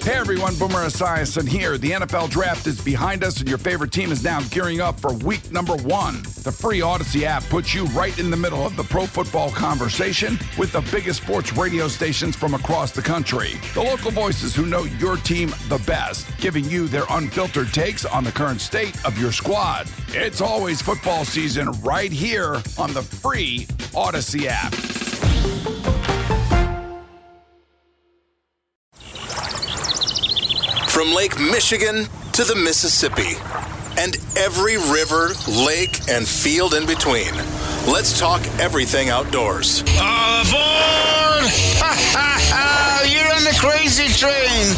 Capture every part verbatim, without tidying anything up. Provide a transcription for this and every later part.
Hey everyone, Boomer Esiason here. The N F L Draft is behind us and your favorite team is now gearing up for week number one. The free Odyssey app puts you right in the middle of the pro football conversation with the biggest sports radio stations from across the country. The local voices who know your team the best, giving you their unfiltered takes on the current state of your squad. It's always football season right here on the free Odyssey app. From Lake Michigan to the Mississippi and every river, lake, and field in between. Let's talk everything outdoors. All aboard! Ha ha ha! You're on the crazy train!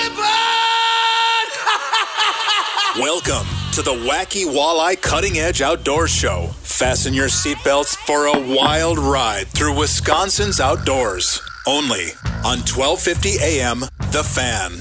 All aboard! Welcome to the Wacky Walleye Cutting Edge Outdoors Show. Fasten your seatbelts for a wild ride through Wisconsin's outdoors. Only on twelve fifty A M, The Fan.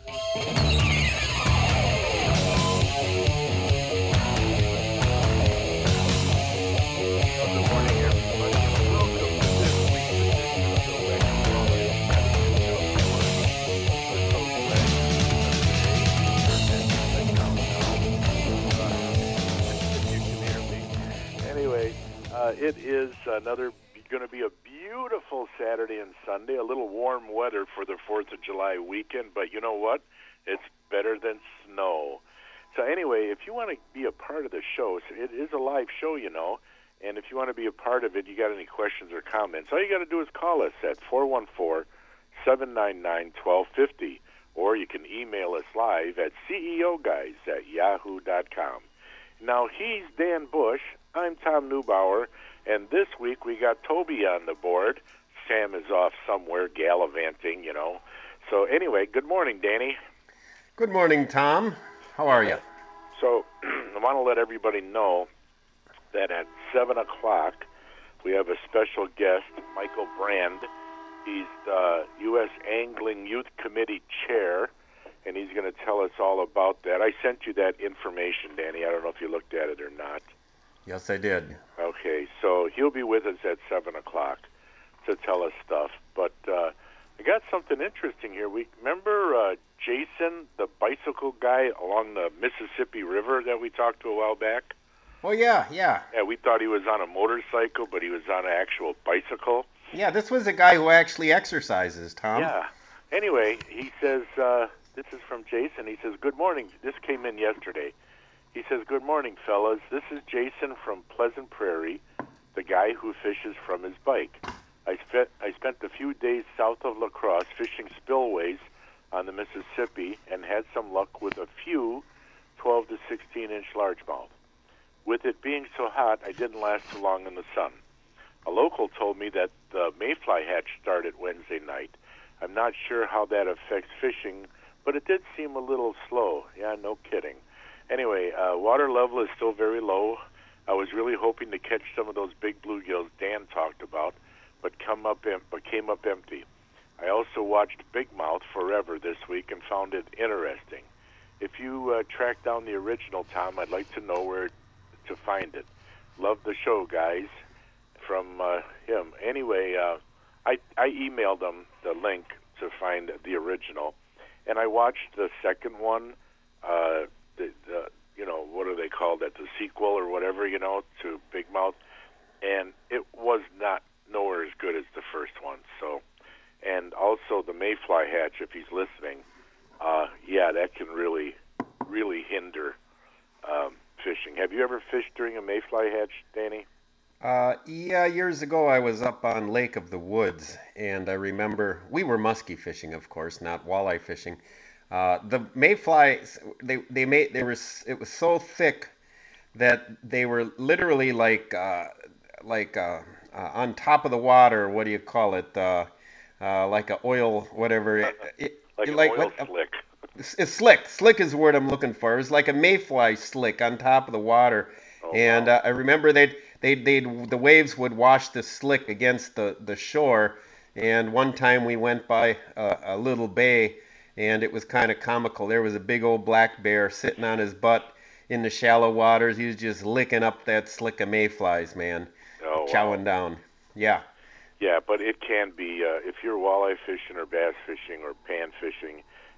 Uh, it is another going to be a beautiful Saturday and Sunday, a little warm weather for the fourth of July weekend, but you know what? It's better than snow. So anyway, if you want to be a part of the show, it is a live show, you know, and if you want to be a part of it, you got any questions or comments, all you got to do is call us at four one four, seven nine nine, one two five zero, or you can email us live at ceoguys at yahoo dot com. Now, he's Dan Bush. I'm Tom Neubauer, and this week we got Toby on the board. Sam is off somewhere gallivanting, you know. So anyway, good morning, Danny. Good morning, Tom. How are you? So I want to let everybody know that at seven o'clock we have a special guest, Michael Brand. He's the U S Angling Youth Committee Chair, and he's going to tell us all about that. I sent you that information, Danny. I don't know if you looked at it or not. Yes, I did. Okay, so he'll be with us at seven o'clock to tell us stuff. But uh, I got something interesting here. We remember uh, Jason, the bicycle guy along the Mississippi River that we talked to a while back? Oh, yeah, yeah. Yeah, we thought he was on a motorcycle, but he was on an actual bicycle. Yeah, this was a guy who actually exercises, Tom. Yeah. Anyway, he says, uh, this is from Jason. He says, good morning. This came in yesterday. He says, good morning, fellas. This is Jason from Pleasant Prairie, the guy who fishes from his bike. I spent I spent a few days south of La Crosse fishing spillways on the Mississippi and had some luck with a few twelve to sixteen inch largemouth. With it being so hot, I didn't last too long in the sun. A local told me that the mayfly hatch started Wednesday night. I'm not sure how that affects fishing, but it did seem a little slow. Yeah, no kidding. Anyway, uh, water level is still very low. I was really hoping to catch some of those big bluegills Dan talked about, but come up em- but came up empty. I also watched Big Mouth Forever this week and found it interesting. If you uh, track down the original, Tom, I'd like to know where to find it. Love the show, guys. From uh, him. Anyway, uh, I I emailed him the link to find the original, and I watched the second one. Uh, The, the you know, what do they call that, the sequel or whatever, you know, to Big Mouth, and it was not nowhere as good as the first one. So, and also the mayfly hatch, if he's listening, uh, yeah, that can really, really hinder um, fishing. Have you ever fished during a mayfly hatch, Danny? Uh, yeah, years ago I was up on Lake of the Woods, and I remember we were muskie fishing, of course, not walleye fishing. Uh, the mayflies, they they made they were it was so thick that they were literally like uh, like uh, uh, on top of the water. What do you call it? Uh, uh, like a oil, whatever. It, it, like it, an like, oil what, slick. It's, it's slick. Slick is the word I'm looking for. It was like a mayfly slick on top of the water, oh, and wow. uh, I remember they'd they they the waves would wash the slick against the the shore. And one time we went by a, a little bay. And it was kind of comical. There was a big old black bear sitting on his butt in the shallow waters. He was just licking up that slick of mayflies, man. Oh, chowing wow. down. Yeah. Yeah, but it can be, uh, if you're walleye fishing or bass fishing or pan fishing,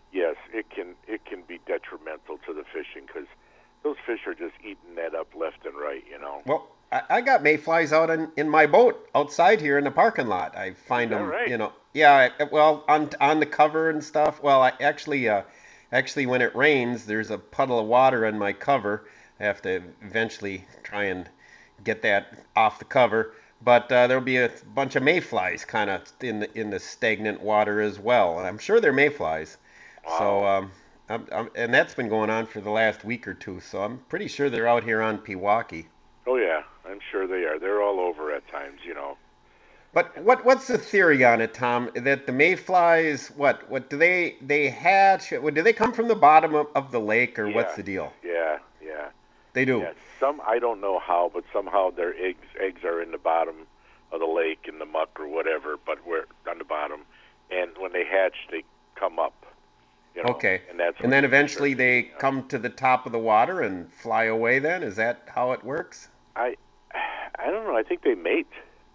yes, it can it can be detrimental to the fishing because those fish are just eating that up left and right, you know. Well, I, I got mayflies out in, in my boat outside here in the parking lot. I find Is that them, right? you know. Yeah, I- well, on on the cover and stuff. Well, I actually, uh, actually, when it rains, there's a puddle of water in my cover. I have to eventually try and get that off the cover. But uh, there'll be a bunch of mayflies kind of in the in the stagnant water as well, and I'm sure they're mayflies. So, um, I'm, I'm, and that's been going on for the last week or two. So I'm pretty sure they're out here on Pewaukee. Oh yeah, I'm sure they are. They're all over at times, you know. But what what's the theory on it, Tom? That the mayflies, what what do they they hatch? What, do they come from the bottom of, of the lake, or Yeah. what's the deal? Yeah, yeah. They do. Yeah, some I don't know how, but somehow their eggs eggs are in the bottom of the lake in the muck or whatever, but we're on the bottom, and when they hatch, they come up. You know, Okay. and that's And what then the eventually fish are they eating. come to the top of the water and fly away. Then is that how it works? I I don't know. I think they mate.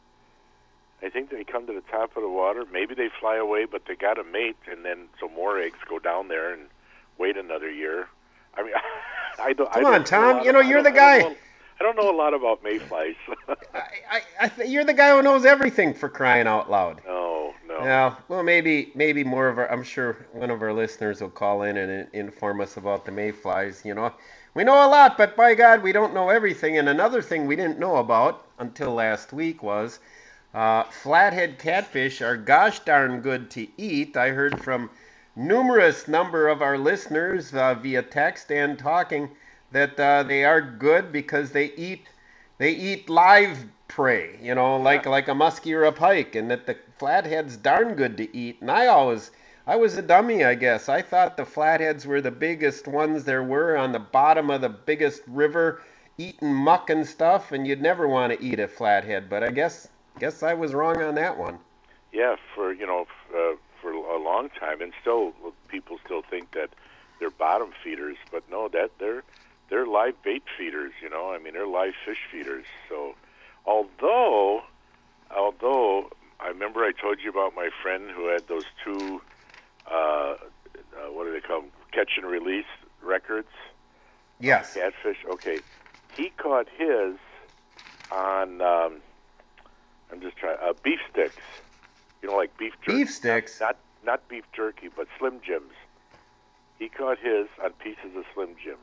I think they come to the top of the water. Maybe they fly away, but they got to mate, and then some more eggs go down there and wait another year. I mean, I don't. Come I don't on, know Tom. a lot You know, of- I you're the don't- I don't guy. know- I don't know a lot about mayflies. I, I, I th- you're the guy who knows everything, for crying out loud. no, no. Yeah, well, maybe maybe more of our. I'm sure one of our listeners will call in and in- inform us about the mayflies. You know, we know a lot, but by God, we don't know everything. And another thing we didn't know about until last week was uh, flathead catfish are gosh darn good to eat. I heard from numerous number of our listeners uh, via text and talking that uh, they are good because they eat they eat live prey, you know, like like a muskie or a pike, and that the flathead's darn good to eat. And I always, I was a dummy, I guess. I thought the flatheads were the biggest ones there were on the bottom of the biggest river, eating muck and stuff, and you'd never want to eat a flathead. But I guess guess I was wrong on that one. Yeah, for you know, f- uh, for a long time, and still people still think that they're bottom feeders, but no, that they're they're live bait feeders. You know, I mean, they're live fish feeders. So, although, although I remember I told you about my friend who had those two, uh, uh, what do they call them, catch and release records. Yes. Catfish. Okay, he caught his on. Um, I'm just trying. Uh, beef sticks. You know, like beef jerky. Beef sticks? Not, not not beef jerky, but Slim Jims. He caught his on pieces of Slim Jims.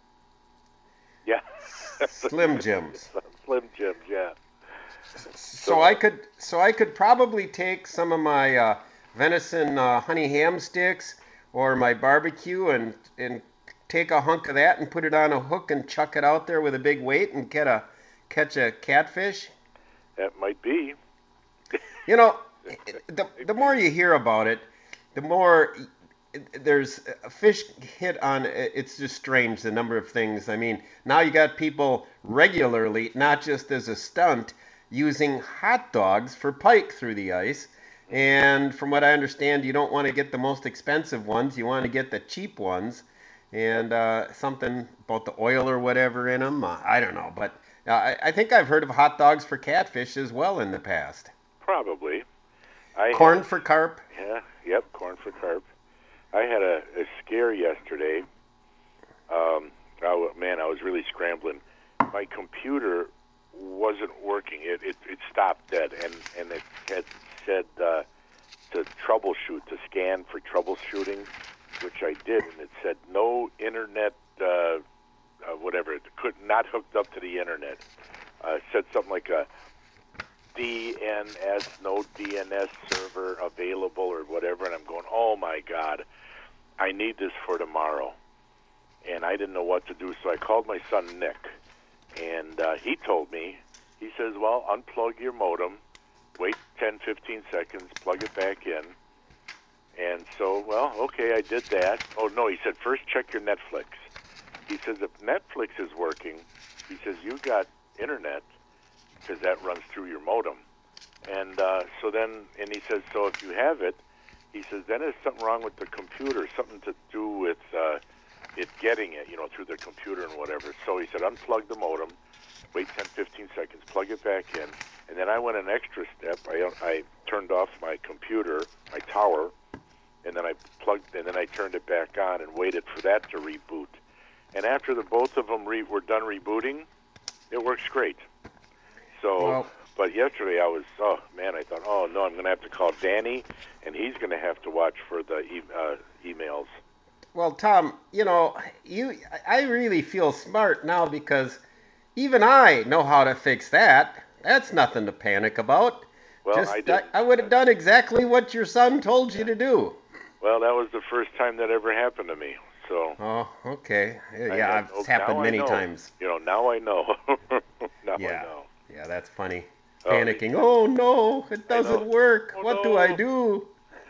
Yeah. Slim Jims. Slim Jims. Yeah. So I could so I could probably take some of my uh, venison uh, honey ham sticks or my barbecue and and take a hunk of that and put it on a hook and chuck it out there with a big weight and get a catch a catfish. That might be. You know, the the more you hear about it, the more there's a fish hit on. It's just strange the number of things. I mean, now you got people regularly, not just as a stunt, using hot dogs for pike through the ice. And from what I understand, you don't want to get the most expensive ones. You want to get the cheap ones. And uh, something about the oil or whatever in them. Uh, I don't know. But uh, I, I think I've heard of hot dogs for catfish as well in the past. Probably. I Corn had- for carp. Yeah. Yep. Corn for carp. I had a, a scare yesterday. Um, I, w- man, I was really scrambling. My computer wasn't working. It it, it stopped dead, and, and it had said uh, to troubleshoot, to scan for troubleshooting, which I did, and it said no internet, uh, uh, whatever, it could not hooked up to the internet. Uh, it said something like a D N S, no D N S server available or whatever, and I'm going, oh my God, I need this for tomorrow. And I didn't know what to do, so I called my son Nick, and uh, he told me, he says, well, unplug your modem, wait ten, fifteen seconds, plug it back in. And so, well, okay, I did that. Oh, no, he said, first check your Netflix. He says, if Netflix is working, he says, you got internet, because that runs through your modem. And uh, so then, and he says, so if you have it, he says, then there's something wrong with the computer, something to do with uh, it getting it, you know, through the computer and whatever. So he said, unplug the modem, wait ten, fifteen seconds, plug it back in. And then I went an extra step. I, I turned off my computer, my tower, and then I plugged, and then I turned it back on and waited for that to reboot. And after the both of them re- were done rebooting, it works great. So, Well- but yesterday I was, oh man, I thought, oh no, I'm going to have to call Danny, and he's going to have to watch for the e- uh, emails. Well, Tom, you know, you I really feel smart now because even I know how to fix that. That's nothing to panic about. Well, Just I I, did. I would have done exactly what your son told you to do. Well, that was the first time that ever happened to me. So Oh, okay. I Yeah, know- it's now happened I many know. times. You know, now I know. now Yeah. I know. Yeah, that's funny. Oh, Panicking. Oh no, it I know. doesn't work. Oh, What do I no. do?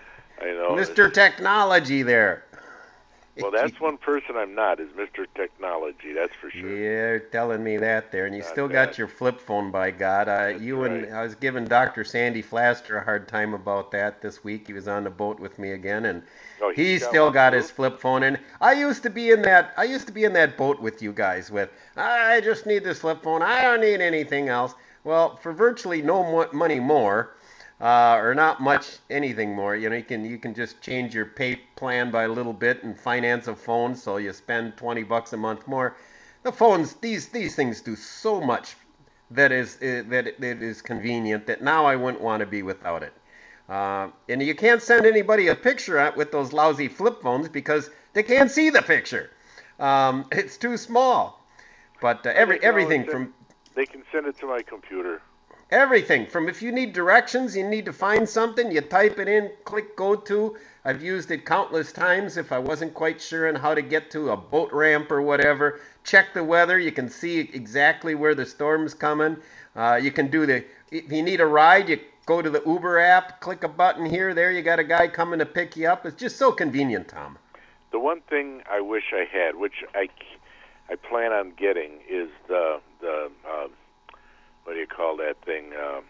I know. Mister Technology there. Well, that's one person I'm not, is Mister Technology, that's for sure. You're telling me that there, and you Not still bad. got your flip phone, by God. Uh, you and right. I was giving Doctor Sandy Flaster a hard time about that this week. He was on the boat with me again, and Oh, he he's got still one got too? his flip phone. And I used to be in that. I used to be in that boat with you guys. With I just need this flip phone. I don't need anything else. Well, for virtually no mo- money more. Uh, or not much anything more. You know, you can you can just change your pay plan by a little bit and finance a phone, so you spend twenty bucks a month more. The phones, these these things do so much that is uh, that it, it is convenient that now I wouldn't want to be without it. Uh, and you can't send anybody a picture out with those lousy flip phones because they can't see the picture. Um, it's too small. But uh, every They can always everything send- from They can send it to my computer. Everything from if you need directions, you need to find something, you type it in, click go to. I've used it countless times if I wasn't quite sure on how to get to a boat ramp or whatever. Check the weather, you can see exactly where the storm's coming. Uh, you can do the, if you need a ride, you go to the Uber app, click a button here, there you got a guy coming to pick you up. It's just so convenient, Tom. The one thing I wish I had, which I, I plan on getting, is the, the uh, what do you call that thing? Uh,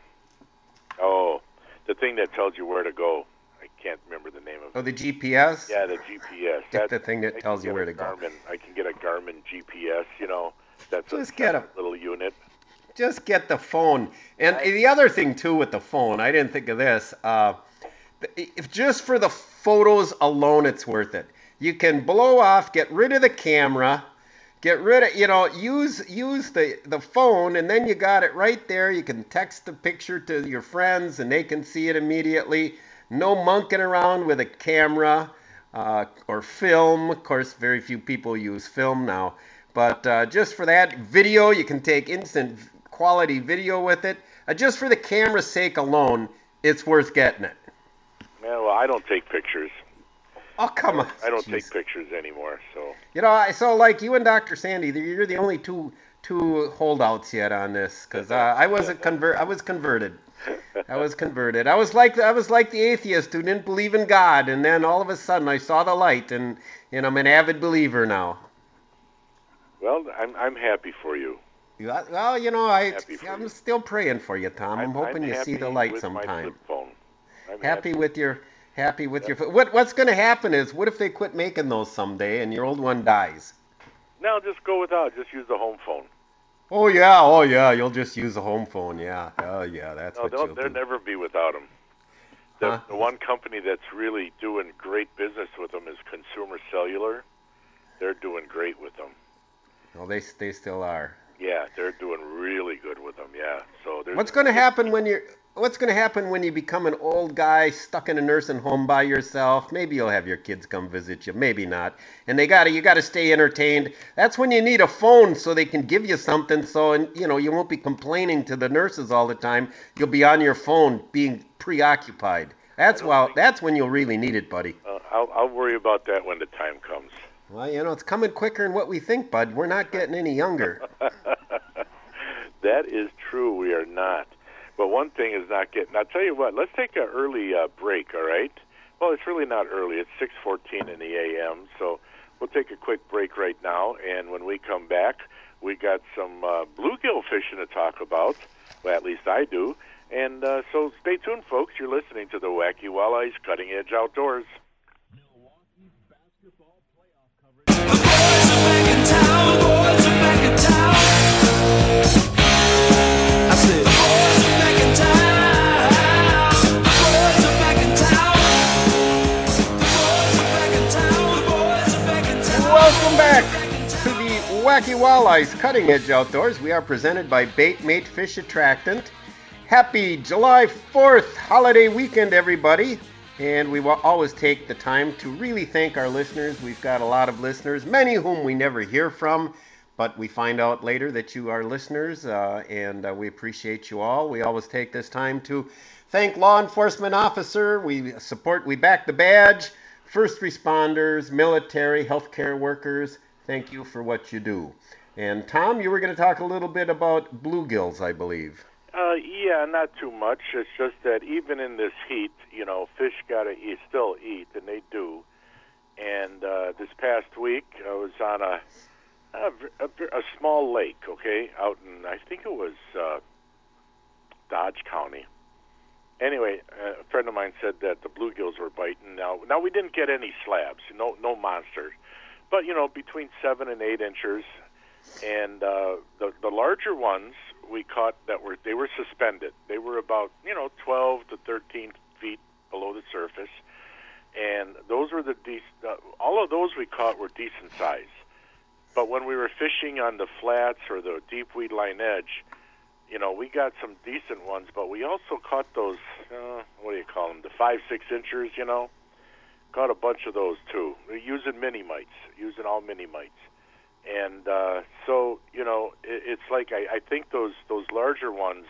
oh, the thing that tells you where to go. I can't remember the name of it. Oh, the G P S? Yeah, the G P S. Get the thing that I can tells you get where a to go. Garmin, I can get a Garmin G P S, you know. That's Just a get a- separate little unit. Just get the phone. And I- the other thing too with the phone, I didn't think of this. Uh, if just for the photos alone, it's worth it. You can blow off, get rid of the camera, get rid of, you know, use use the the phone, and then you got it right there. You can text the picture to your friends, and they can see it immediately. No monkeying around with a camera uh, or film. Of course, very few people use film now. But uh, just for that video, you can take instant quality video with it. Uh, just for the camera's sake alone, it's worth getting it. Yeah, well, I don't take pictures. Oh, come on. I don't Jeez. take pictures anymore, so. You know, I so like you and Doctor Sandy, you're the only two two holdouts yet on this, because uh, I was a convert. I was converted. I was converted. I was like I was like the atheist who didn't believe in God, and then all of a sudden I saw the light, and and I'm an avid believer now. Well, I'm I'm happy for you. Yeah, well, you know, I Happy for I'm you. still praying for you, Tom. I'm, hoping you see happy the light with my sometime. flip phone. I'm Happy with your happy with your what what's going to happen is what if they quit making those someday and your old one dies? No, just go without. Just use the home phone. Oh yeah, oh yeah, you'll just use a home phone, yeah. Oh yeah, that's No, what they'll, you'll they'll do. never be without them. The, Huh? the one company that's really doing great business with them is Consumer Cellular. They're doing great with them. Well, they they still are. Yeah, they're doing really good with them. Yeah. So there's What's going to happen when you're What's going to happen when you become an old guy stuck in a nursing home by yourself? Maybe you'll have your kids come visit you, maybe not. And they got to you got to stay entertained. That's when you need a phone so they can give you something so and you know, you won't be complaining to the nurses all the time. You'll be on your phone being preoccupied. That's well, that's when you'll really need it, buddy. Uh, I'll, I'll worry about that when the time comes. Well, you know, it's coming quicker than what we think, bud. We're not getting any younger. That is true. We are not. But one thing is not getting. I'll tell you what. Let's take an early uh, break. All right. Well, it's really not early. It's six fourteen in the a m. So we'll take a quick break right now. And when we come back, we got some uh, bluegill fishing to talk about. Well, at least I do. And uh, so stay tuned, folks. You're listening to the Wacky Walleyes Cutting Edge Outdoors. Welcome back to the Wacky Walleyes Cutting Edge Outdoors. We are presented by Bait Mate Fish Attractant. Happy July fourth holiday weekend, everybody. And we will always take the time to really thank our listeners. We've got a lot of listeners, many whom we never hear from, but we find out later that you are listeners, uh, and uh, we appreciate you all. We always take this time to thank law enforcement officer. We support, we back the badge, first responders, military, healthcare workers. Thank you for what you do. And Tom, you were going to talk a little bit about bluegills, I believe. Uh, yeah, not too much. It's just that even in this heat, you know, fish gotta eat, still eat, and they do. And uh, this past week, I was on a, a a small lake, okay, out in, I think it was uh, Dodge County. Anyway, a friend of mine said that the bluegills were biting. Now, now we didn't get any slabs, no no monsters, but you know, between seven and eight inches, and uh, the the larger ones we caught that were they were suspended. They were about you know twelve to thirteen feet below the surface, and those were the dec- uh, all of those we caught were decent size. But when we were fishing on the flats or the deep weed line edge, you know, we got some decent ones, but we also caught those, uh, what do you call them, the five, six inchers, you know? Caught a bunch of those, too. We're using mini mites, using all mini mites. And uh, so, you know, it, it's like I, I think those, those larger ones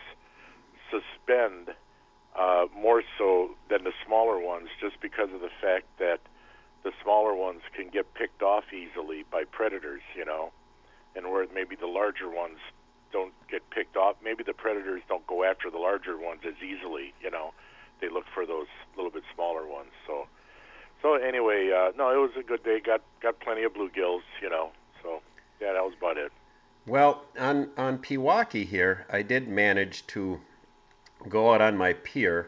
suspend uh, more so than the smaller ones just because of the fact that the smaller ones can get picked off easily by predators, you know, and where maybe the larger ones don't get picked off. Maybe the predators don't go after the larger ones as easily, you know. They look for those little bit smaller ones. So, so anyway, uh, no, it was a good day. Got got plenty of bluegills, you know. So, yeah, that was about it. Well, on on Pewaukee here, I did manage to go out on my pier.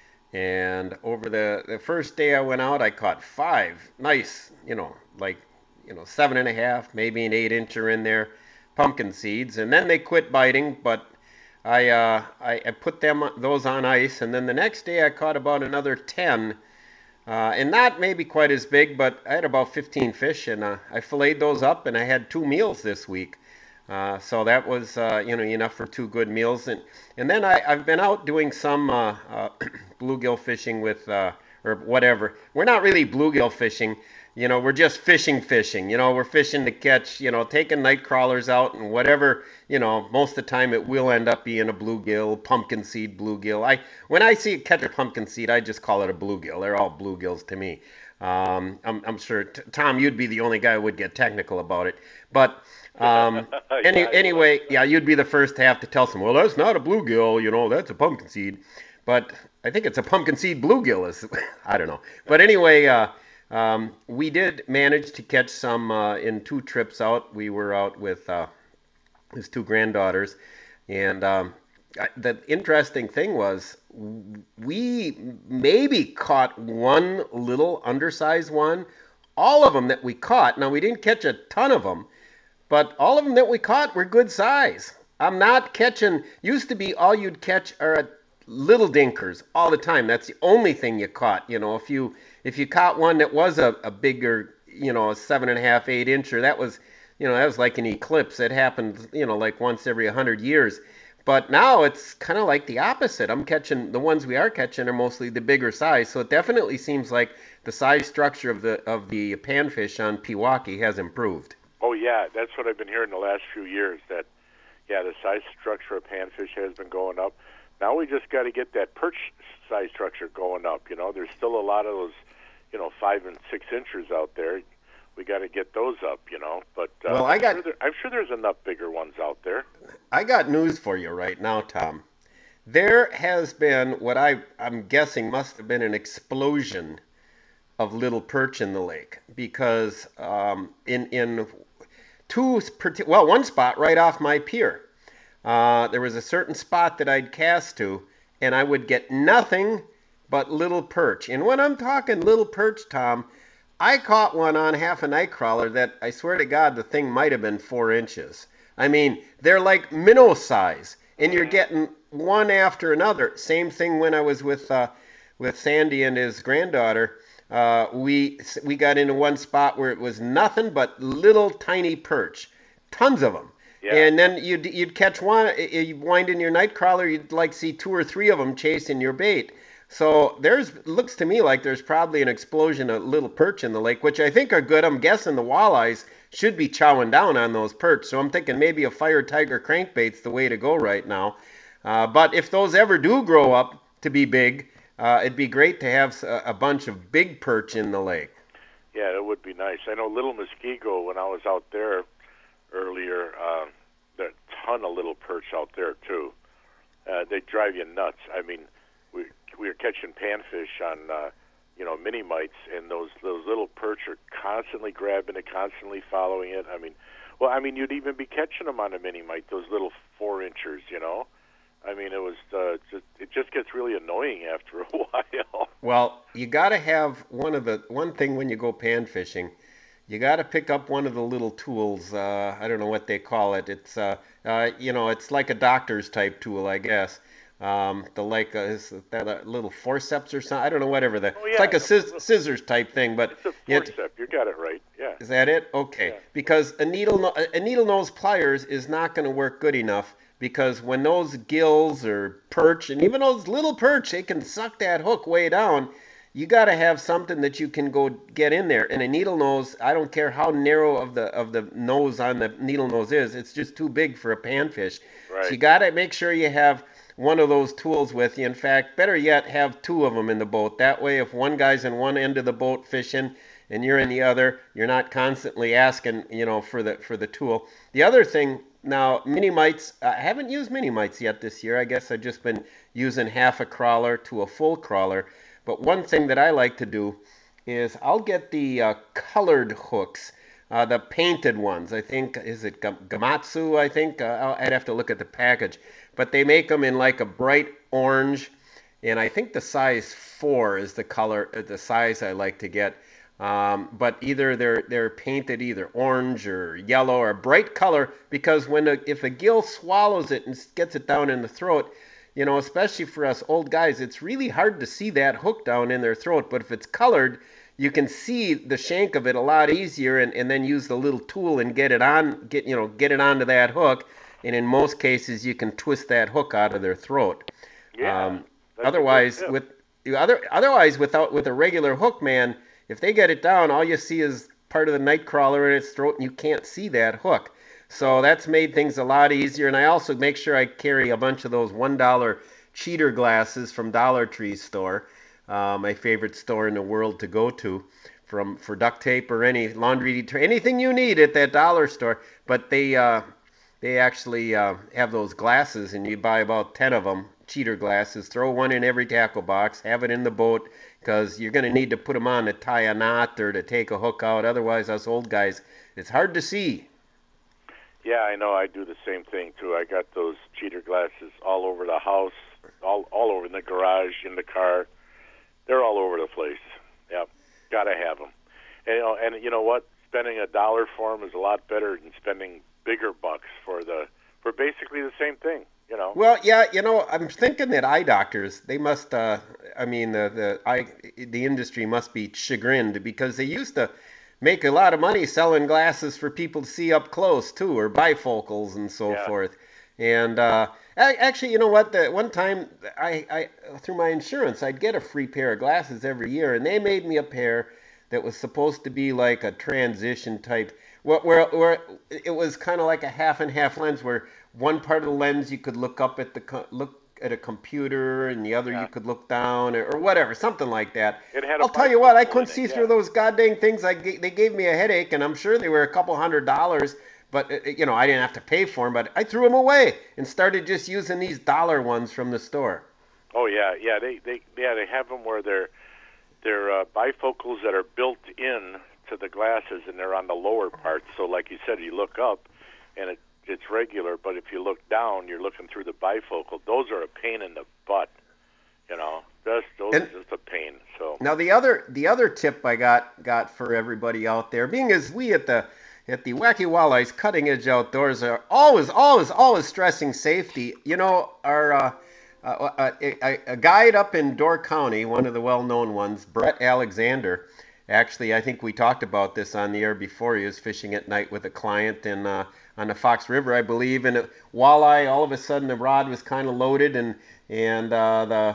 And over the, the first day I went out, I caught five nice, you know, like, you know, seven and a half, maybe an eight incher in there, pumpkin seeds. And then they quit biting, but I, uh, I, I put them those on ice. And then the next day I caught about another ten, uh, and not maybe quite as big, but I had about fifteen fish, and uh, I filleted those up, and I had two meals this week. Uh, so that was, uh, you know, enough for two good meals. And and then I, I've been out doing some uh, uh, bluegill fishing with, uh, or whatever. We're not really bluegill fishing. You know, we're just fishing fishing. You know, we're fishing to catch, you know, taking night crawlers out and whatever, you know, most of the time it will end up being a bluegill, pumpkin seed bluegill. I When I see catch a pumpkin seed, I just call it a bluegill. They're all bluegills to me. Um, I'm, I'm sure, t- Tom, you'd be the only guy who would get technical about it. But um, any, anyway, yeah, you'd be the first to have to tell someone, well, that's not a bluegill, you know, that's a pumpkin seed. But I think it's a pumpkin seed bluegill. Is I don't know. But anyway, uh, um, we did manage to catch some uh, in two trips out. We were out with uh, his two granddaughters. And um, the interesting thing was we maybe caught one little undersized one. All of them that we caught, now we didn't catch a ton of them, but all of them that we caught were good size. I'm not catching, used to be all you'd catch are little dinkers all the time. That's the only thing you caught. You know, if you if you caught one that was a, a bigger, you know, a seven and a half, eight incher, that was, you know, that was like an eclipse. It happened, you know, like once every a hundred years. But now it's kind of like the opposite. I'm catching, the ones we are catching are mostly the bigger size. So it definitely seems like the size structure of the of the panfish on Pewaukee has improved. Oh, yeah, that's what I've been hearing the last few years, that, yeah, the size structure of panfish has been going up. Now we just got to get that perch size structure going up. You know, there's still a lot of those, you know, five and six inchers out there. We got to get those up, you know. But uh, well, I got, I'm, sure there, I'm sure there's enough bigger ones out there. I got news for you right now, Tom. There has been what I, I'm guessing must have been an explosion of little perch in the lake, because um, in in two, well, one spot right off my pier, uh, there was a certain spot that I'd cast to, and I would get nothing but little perch. And when I'm talking little perch, Tom, I caught one on half a night crawler that I swear to God the thing might have been four inches. I mean, they're like minnow size, and you're getting one after another. Same thing when I was with uh, with Sandy and his granddaughter. uh, we we got into one spot where it was nothing but little tiny perch, tons of them. Yeah. And then you'd you'd catch one, you wind in your night crawler, you'd like see two or three of them chasing your bait. So there's looks to me like there's probably an explosion of little perch in the lake, which I think are good. I'm guessing the walleyes should be chowing down on those perch. So I'm thinking maybe a Fire Tiger crankbait's the way to go right now. Uh, but if those ever do grow up to be big, uh, it'd be great to have a, a bunch of big perch in the lake. Yeah, it would be nice. I know Little Muskego, when I was out there earlier, uh, there's a ton of little perch out there too. Uh, they drive you nuts. I mean, we we were catching panfish on, uh, you know, mini mites, and those those little perch are constantly grabbing it, constantly following it. I mean, well, I mean, you'd even be catching them on a mini mite, those little four inchers, you know. I mean, it was uh, just it just gets really annoying after a while. Well, you got to have one of the one thing when you go pan fishing. You got to pick up one of the little tools. Uh, I don't know what they call it. It's uh, uh, you know, it's like a doctor's type tool, I guess. Um, the like uh, is that a little forceps or something? I don't know, whatever the. Oh, yeah. It's like a scis- scissors type thing, but It's a you have forceps. You got it right. Yeah. is that it? Okay. Yeah. Because a needle no- a needle nose pliers is not going to work good enough, because when those gills or perch, and even those little perch, they can suck that hook way down. You got to have something that you can go get in there. And a needle nose, I don't care how narrow of the of the nose on the needle nose is, it's just too big for a panfish. Right. So you got to make sure you have one of those tools with you. In fact, better yet, have two of them in the boat. That way, if one guy's in one end of the boat fishing and you're in the other, you're not constantly asking, you know, for the for the tool. The other thing, now, mini mites, I haven't used mini mites yet this year. I guess I've just been using half a crawler to a full crawler. But one thing that I like to do is I'll get the uh, colored hooks, uh, the painted ones. I think, is it Gamatsu, I think? Uh, I'd have to look at the package. But they make them in like a bright orange, and I think the size four is the color, uh, the size I like to get. Um, but either they're they're painted either orange or yellow or a bright color, because when a, if a gill swallows it and gets it down in the throat, you know, especially for us old guys, it's really hard to see that hook down in their throat. But if it's colored, you can see the shank of it a lot easier, and, and then use the little tool and get it on, get you know, get it onto that hook. And in most cases, you can twist that hook out of their throat. Yeah. Um, that's a otherwise, good with other otherwise without with a regular hook, man, if they get it down, all you see is part of the night crawler in its throat, and you can't see that hook. So that's made things a lot easier. And I also make sure I carry a bunch of those one dollar cheater glasses from Dollar Tree store, uh, my favorite store in the world to go to, from for duct tape or any laundry detergent, anything you need at that dollar store. But they uh, they actually uh, have those glasses, and you buy about ten of them, cheater glasses. Throw one in every tackle box. Have it in the boat, because you're going to need to put them on to tie a knot or to take a hook out. Otherwise, us old guys, it's hard to see. Yeah, I know. I do the same thing too. I got those cheater glasses all over the house, all all over in the garage, in the car. They're all over the place. Yep, gotta have them. And you know, and you know what? Spending a dollar for them is a lot better than spending bigger bucks for the for basically the same thing. You know. Well, yeah, you know, I'm thinking that eye doctors, they must, uh, I mean, the the eye, the industry must be chagrined, because they used to make a lot of money selling glasses for people to see up close too, or bifocals and so Yeah. forth. And uh, actually, you know what? The one time, I, I through my insurance, I'd get a free pair of glasses every year, and they made me a pair that was supposed to be like a transition type, where where, where it was kind of like a half and half lens, where one part of the lens you could look up at the co- look at a computer, and the other Yeah. you could look down, or, or whatever, something like that. It had a I'll tell you what, I bifocal couldn't in see it, through yeah. those goddamn things. I ga- they gave me a headache, and I'm sure they were a couple hundred dollars. But uh, you know, I didn't have to pay for them. But I threw them away and started just using these dollar ones from the store. Oh yeah, yeah. They they yeah they have them where they're they're uh, bifocals that are built in to the glasses, and they're on the lower part. So like you said, you look up, and it it's regular. But if you look down, you're looking through the bifocal. Those are a pain in the butt. You know, that's those And- are just a pain. So Now the other the other tip I got got for everybody out there, being as we at the at the Wacky Walleyes Cutting Edge Outdoors are always always always stressing safety. You know, our uh, uh, a, a, a guide up in Door County, one of the well-known ones, Brett Alexander. Actually, I think we talked about this on the air before. He was fishing at night with a client in uh, on the Fox River, I believe, and a walleye. All of a sudden, the rod was kind of loaded, and and uh, the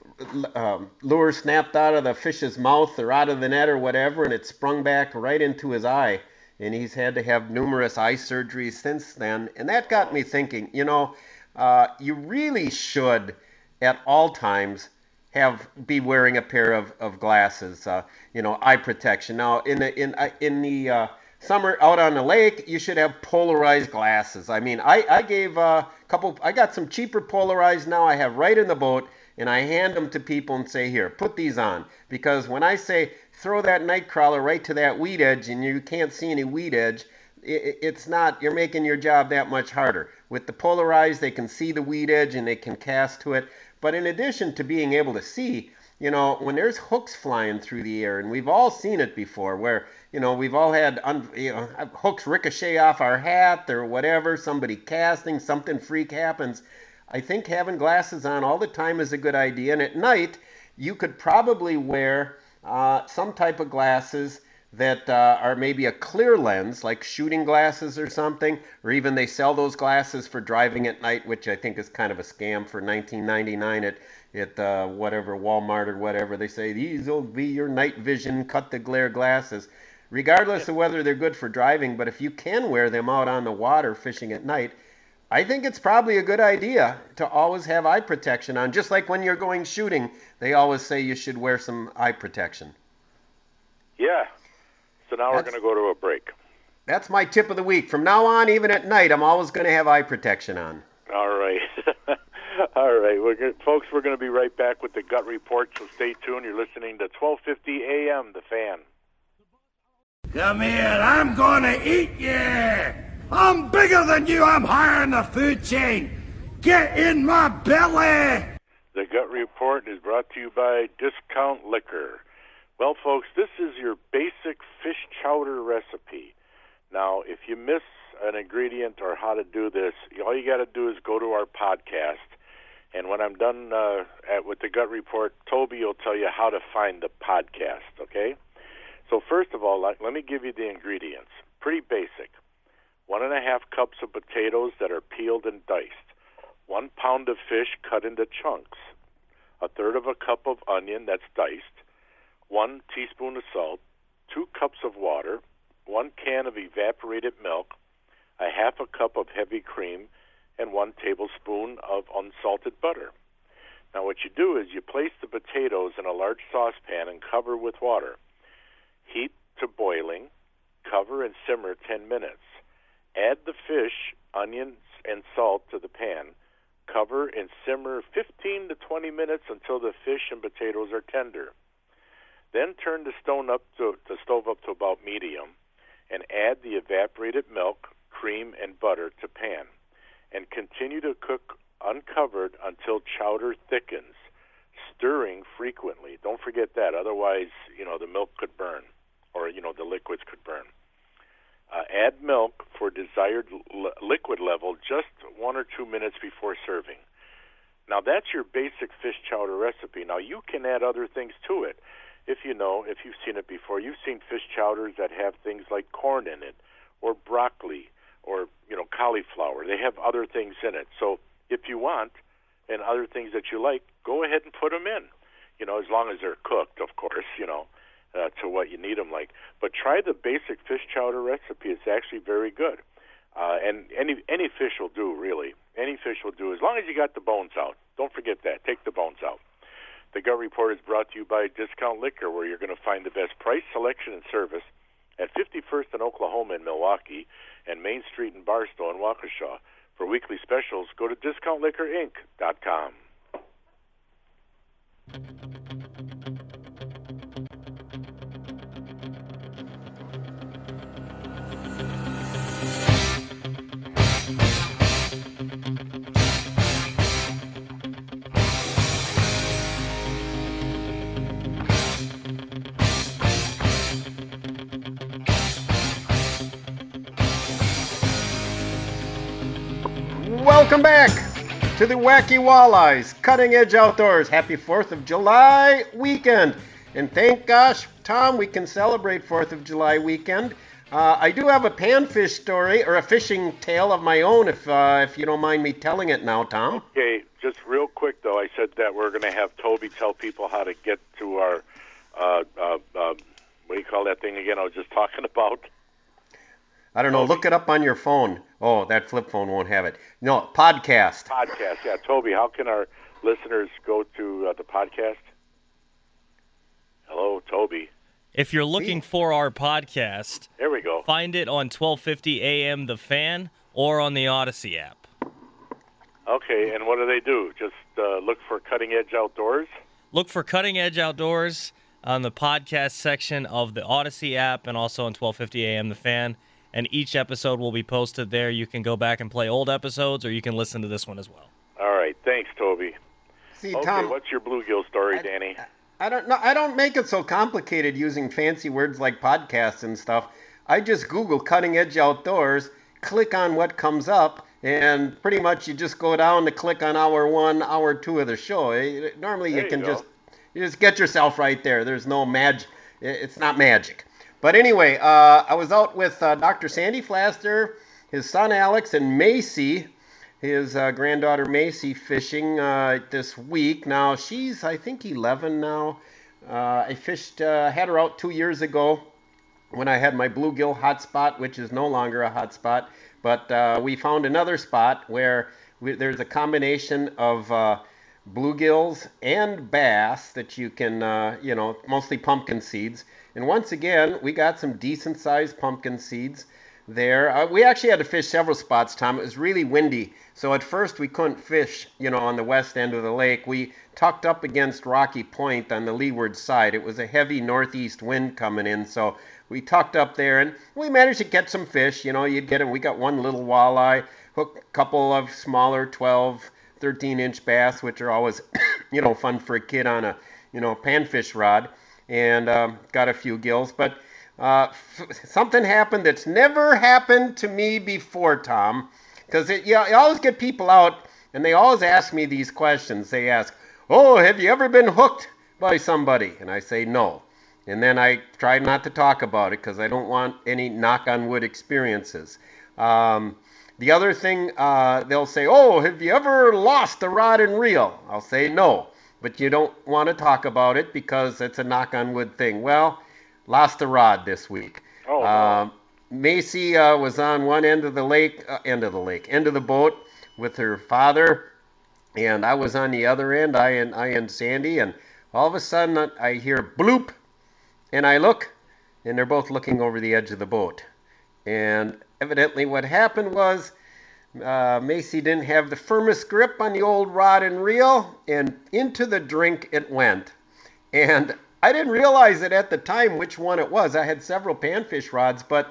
um, lure snapped out of the fish's mouth or out of the net or whatever, and it sprung back right into his eye. And he's had to have numerous eye surgeries since then. And that got me thinking, you know, uh, you really should at all times have be wearing a pair of, of glasses, uh, you know, eye protection. Now, in the in in the uh, summer out on the lake, you should have polarized glasses. I mean, I I gave a couple. I got some cheaper polarized now. I have right in the boat, and I hand them to people and say, here, put these on, because when I say throw that night crawler right to that weed edge and you can't see any weed edge, it, it's not. You're making your job that much harder. With the polarized, they can see the weed edge and they can cast to it. But in addition to being able to see, you know, when there's hooks flying through the air, and we've all seen it before, where, you know, we've all had, un, you know, hooks ricochet off our hat or whatever, somebody casting, something freak happens. I think having glasses on all the time is a good idea. And at night, you could probably wear uh, some type of glasses that uh, are maybe a clear lens, like shooting glasses or something, or even they sell those glasses for driving at night, which I think is kind of a scam for nineteen ninety-nine at at uh, whatever Walmart or whatever. They say these will be your night vision, cut the glare glasses, regardless of whether they're good for driving. But if you can wear them out on the water fishing at night, I think it's probably a good idea to always have eye protection on. Just like when you're going shooting, they always say you should wear some eye protection. Yeah. So now that's, we're going to go to a break. That's my tip of the week. From now on, even at night, I'm always going to have eye protection on. All right. All right. We're good. Folks, we're going to be right back with the Gut Report, so stay tuned. You're listening to twelve fifty A M, The Fan. Come here. I'm going to eat you. I'm bigger than you. I'm higher in the food chain. Get in my belly. The Gut Report is brought to you by Discount Liquor. Well, folks, this is your basic fish chowder recipe. Now, if you miss an ingredient or how to do this, all you got to do is go to our podcast. And when I'm done uh, at, with the Gut Report, Toby will tell you how to find the podcast, okay? So first of all, let, let me give you the ingredients. Pretty basic. One and a half cups of potatoes that are peeled and diced. One pound of fish cut into chunks. A third of a cup of onion that's diced. One teaspoon of salt, two cups of water, one can of evaporated milk, a half a cup of heavy cream, and one tablespoon of unsalted butter. Now what you do is you place the potatoes in a large saucepan and cover with water. Heat to boiling, cover and simmer ten minutes. Add the fish, onions, and salt to the pan. Cover and simmer fifteen to twenty minutes until the fish and potatoes are tender. Then turn the stone up to the stove up to about medium, and add the evaporated milk, cream, and butter to pan, and continue to cook uncovered until chowder thickens, stirring frequently. Don't forget that, otherwise, you know, the milk could burn, or you know, the liquids could burn. Uh, add milk for desired l- liquid level just one or two minutes before serving. Now that's your basic fish chowder recipe. Now you can add other things to it. If you know, if you've seen it before, you've seen fish chowders that have things like corn in it, or broccoli, or, you know, cauliflower. They have other things in it. So if you want, and other things that you like, go ahead and put them in. You know, as long as they're cooked, of course, you know, uh, to what you need them like. But try the basic fish chowder recipe. It's actually very good. Uh, and any any fish will do, really. Any fish will do, as long as you got the bones out. Don't forget that. Take the bones out. The Gut Report is brought to you by Discount Liquor, where you're going to find the best price, selection, and service at fifty-first and Oklahoma in Milwaukee and Main Street in Barstow and Waukesha. For weekly specials, go to discount liquor inc dot com. Welcome back to the Wacky Walleyes Cutting Edge Outdoors. Happy fourth of July weekend. And thank gosh, Tom, we can celebrate fourth of July weekend. Uh, I do have a panfish story, or a fishing tale of my own, if uh, if you don't mind me telling it now, Tom. Okay, just real quick, though, I said that we're going to have Toby tell people how to get to our, uh, uh, uh, what do you call that thing again I was just talking about? I don't know. Toby. Look it up on your phone. Oh, that flip phone won't have it. No, podcast. Podcast, yeah. Toby, how can our listeners go to uh, the podcast? Hello, Toby. If you're looking for our podcast, there we go. Find it on twelve fifty A M The Fan or on the Odyssey app. Okay, and what do they do? Just uh, look for Cutting Edge Outdoors? Look for Cutting Edge Outdoors on the podcast section of the Odyssey app and also on twelve fifty A M The Fan. And each episode will be posted there. You can go back and play old episodes, or you can listen to this one as well. All right. Thanks, Toby. See, okay, Tom, what's your bluegill story, I, Danny? I don't know. I don't make it so complicated using fancy words like podcasts and stuff. I just Google Cutting Edge Outdoors, click on what comes up, and pretty much you just go down to click on hour one, hour two of the show. Normally you there can you just you just get yourself right there. There's no magic. It's not magic. But anyway, uh, I was out with uh, Doctor Sandy Flaster, his son Alex, and Macy, his uh, granddaughter Macy, fishing uh, this week. Now, she's, I think, eleven now. Uh, I fished, uh, had her out two years ago when I had my bluegill hotspot, which is no longer a hotspot. But uh, we found another spot where we, there's a combination of uh, bluegills and bass that you can, uh, you know, mostly pumpkin seeds. And once again, we got some decent-sized pumpkin seeds there. Uh, we actually had to fish several spots, Tom. It was really windy. So at first we couldn't fish, you know, on the west end of the lake. We tucked up against Rocky Point on the leeward side. It was a heavy northeast wind coming in, so we tucked up there, and we managed to get some fish. You know, you'd get them. We got one little walleye, hooked a couple of smaller twelve, thirteen-inch bass, which are always, you know, fun for a kid on a, you know, panfish rod. And uh, got a few gills, but uh, f- something happened that's never happened to me before, Tom, because you, know, you always get people out, and they always ask me these questions. They ask, oh, have you ever been hooked by somebody? And I say no, and then I try not to talk about it because I don't want any knock-on-wood experiences. Um, the other thing, uh, they'll say, oh, have you ever lost a rod and reel? I'll say no. But you don't want to talk about it because it's a knock-on-wood thing. Well, lost a rod this week. Oh, um, Macy uh, was on one end of the lake, uh, end of the lake, end of the boat with her father, and I was on the other end, I and I and Sandy, and all of a sudden I hear bloop, and I look, and they're both looking over the edge of the boat. And evidently what happened was, Uh, Macy didn't have the firmest grip on the old rod and reel, and into the drink it went. And I didn't realize it at the time which one it was. I had several panfish rods, but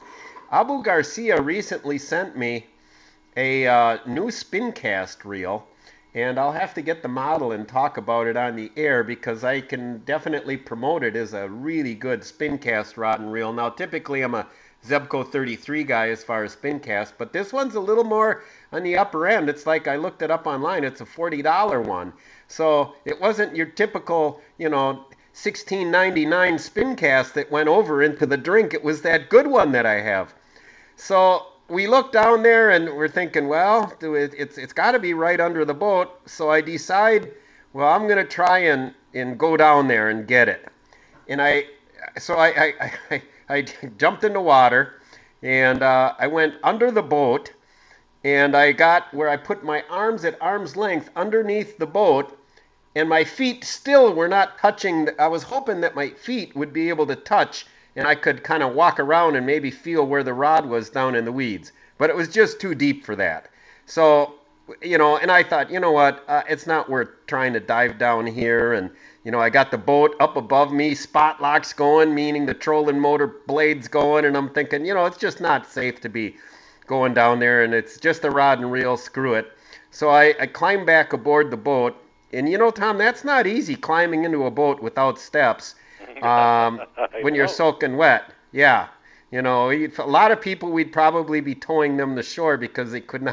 Abu Garcia recently sent me a uh, new spin cast reel, and I'll have to get the model and talk about it on the air because I can definitely promote it as a really good spin cast rod and reel. Now, typically I'm a Zebco thirty-three guy as far as spin cast, but this one's a little more on the upper end. It's like I looked it up online. It's a forty dollars one. So it wasn't your typical, you know, sixteen ninety-nine spin cast that went over into the drink. It was that good one that I have. So we looked down there and we're thinking, well, it's it's got to be right under the boat. So I decide, well, I'm going to try and, and go down there and get it. And I, so I, I, I I jumped in the water, and uh, I went under the boat, and I got where I put my arms at arm's length underneath the boat, and my feet still were not touching. I was hoping that my feet would be able to touch, and I could kind of walk around and maybe feel where the rod was down in the weeds. But it was just too deep for that. So, you know, and I thought, you know what, uh, it's not worth trying to dive down here. And, you know, I got the boat up above me, spot locks going, meaning the trolling motor blades going, and I'm thinking, you know, it's just not safe to be going down there, and it's just a rod and reel, screw it. So I, I climbed back aboard the boat, and you know, Tom, that's not easy, climbing into a boat without steps um, when you're soaking wet. Yeah, you know, a lot of people, we'd probably be towing them to shore because they could not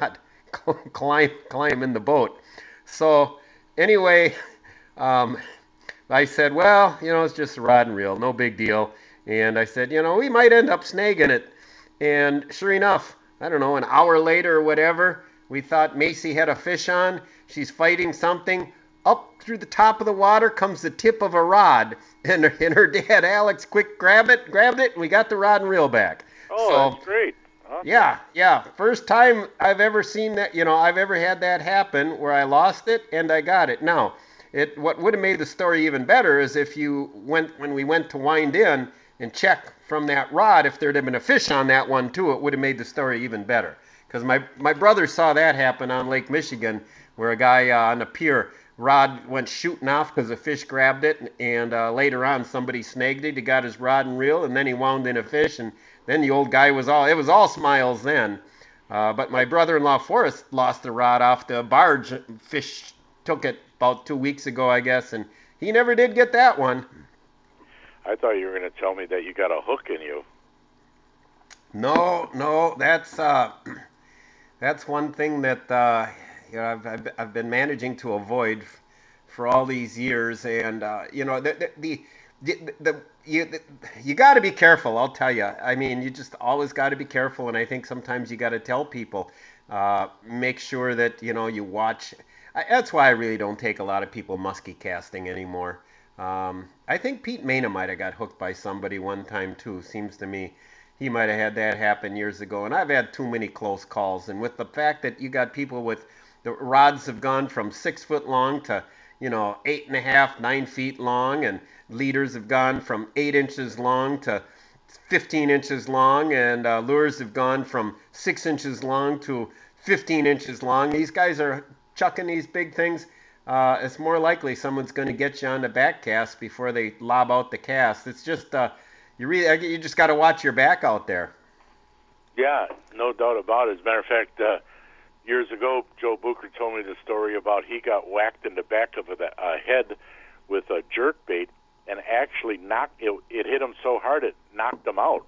climb climb in the boat. So anyway, um, I said, well, you know, it's just a rod and reel, no big deal. And I said, you know, we might end up snagging it. And sure enough, I don't know, an hour later or whatever, we thought Macy had a fish on. She's fighting something. Up through the top of the water comes the tip of a rod. And her, and her dad, Alex, quick grab it, grabbed it, and we got the rod and reel back. Oh, so, that's great. Awesome. Yeah, yeah. First time I've ever seen that, you know, I've ever had that happen where I lost it and I got it. Now, it what would have made the story even better is if you went, when we went to wind in and check from that rod, if there'd have been a fish on that one too, it would have made the story even better. Because my, my brother saw that happen on Lake Michigan where a guy uh, on a pier, rod went shooting off because a fish grabbed it, and uh, later on somebody snagged it. He got his rod and reel, and then he wound in a fish, and then the old guy was all, it was all smiles then. Uh, but my brother-in-law Forrest lost the rod off the barge. Fish took it about two weeks ago, I guess, and he never did get that one. I thought you were going to tell me that you got a hook in you. No, no, that's uh, that's one thing that uh, you know I've, I've I've been managing to avoid f- for all these years, and uh, you know the the the, the you the, you got to be careful. I'll tell you. I mean, you just always got to be careful, and I think sometimes you got to tell people, uh, make sure that you know you watch. I, that's why I really don't take a lot of people muskie casting anymore. Um, I think Pete Mena might have got hooked by somebody one time too. Seems to me. He might have had that happen years ago, and I've had too many close calls. And with the fact that you got people with the rods have gone from six foot long to, you know, eight and a half, nine feet long, and leaders have gone from eight inches long to fifteen inches long, and uh, lures have gone from six inches long to fifteen inches long. These guys are chucking these big things. Uh, it's more likely someone's going to get you on the back cast before they lob out the cast. It's just uh, You really, you just got to watch your back out there. Yeah, no doubt about it. As a matter of fact, uh, years ago, Joe Booker told me the story about he got whacked in the back of the uh, head with a jerk bait, and actually knocked it. It hit him so hard it knocked him out.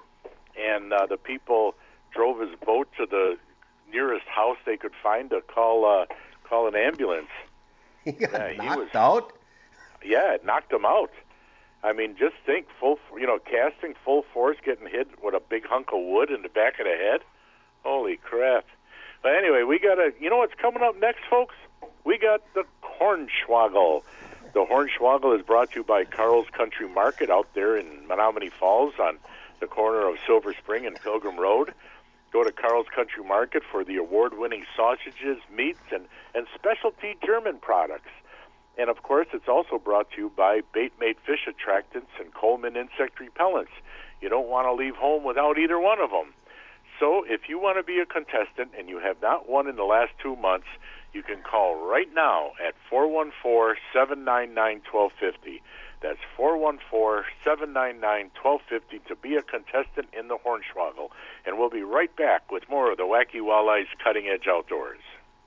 And uh, the people drove his boat to the nearest house they could find to call uh, call an ambulance. He got yeah, knocked he was, out. Yeah, it knocked him out. I mean, just think, full, you know, casting full force, getting hit with a big hunk of wood in the back of the head. Holy crap! But anyway, we got a. You know what's coming up next, folks? We got the Hornswoggle. The Hornswoggle is brought to you by Carl's Country Market out there in Menominee Falls on the corner of Silver Spring and Pilgrim Road. Go to Carl's Country Market for the award-winning sausages, meats, and, and specialty German products. And, of course, it's also brought to you by Bait-Mate Fish Attractants and Coleman Insect Repellents. You don't want to leave home without either one of them. So if you want to be a contestant and you have not won in the last two months, you can call right now at four one four, seven nine nine, one two five zero. That's four one four, seven nine nine, one two five zero to be a contestant in the Hornswoggle. And we'll be right back with more of the Wacky Walleyes Cutting Edge Outdoors.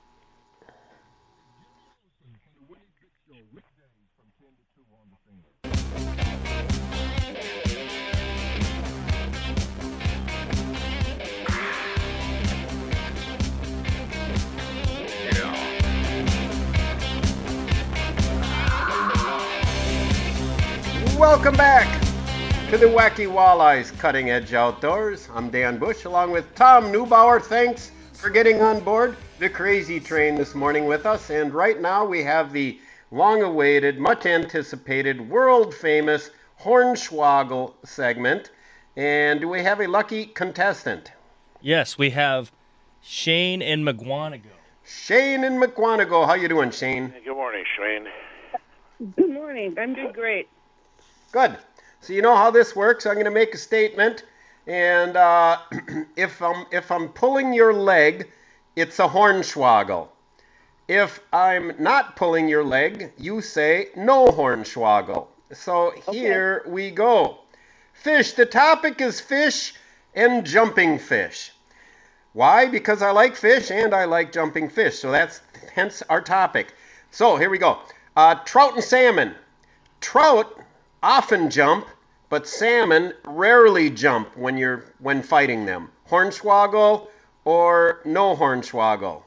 Welcome back to the Wacky Walleyes Cutting Edge Outdoors. I'm Dan Bush along with Tom Neubauer. Thanks for getting on board the Crazy Train this morning with us. And right now we have the long-awaited, much-anticipated, world-famous Hornswoggle segment. And do we have a lucky contestant? Yes, we have Shane in McGuanago. Shane in McGuanago. How you doing, Shane? Good morning, Shane. Good morning. I'm doing great. Good. So you know how this works. I'm going to make a statement, and uh, if I'm if I'm pulling your leg, it's a Hornswoggle. If I'm not pulling your leg, you say no Hornswoggle. So Okay. here we go. Fish. The topic is fish and jumping fish. Why? Because I like fish and I like jumping fish. So that's hence our topic. So here we go. Uh, trout and salmon. Trout often jump, but salmon rarely jump when you're when fighting them. Hornswoggle or no hornswoggle?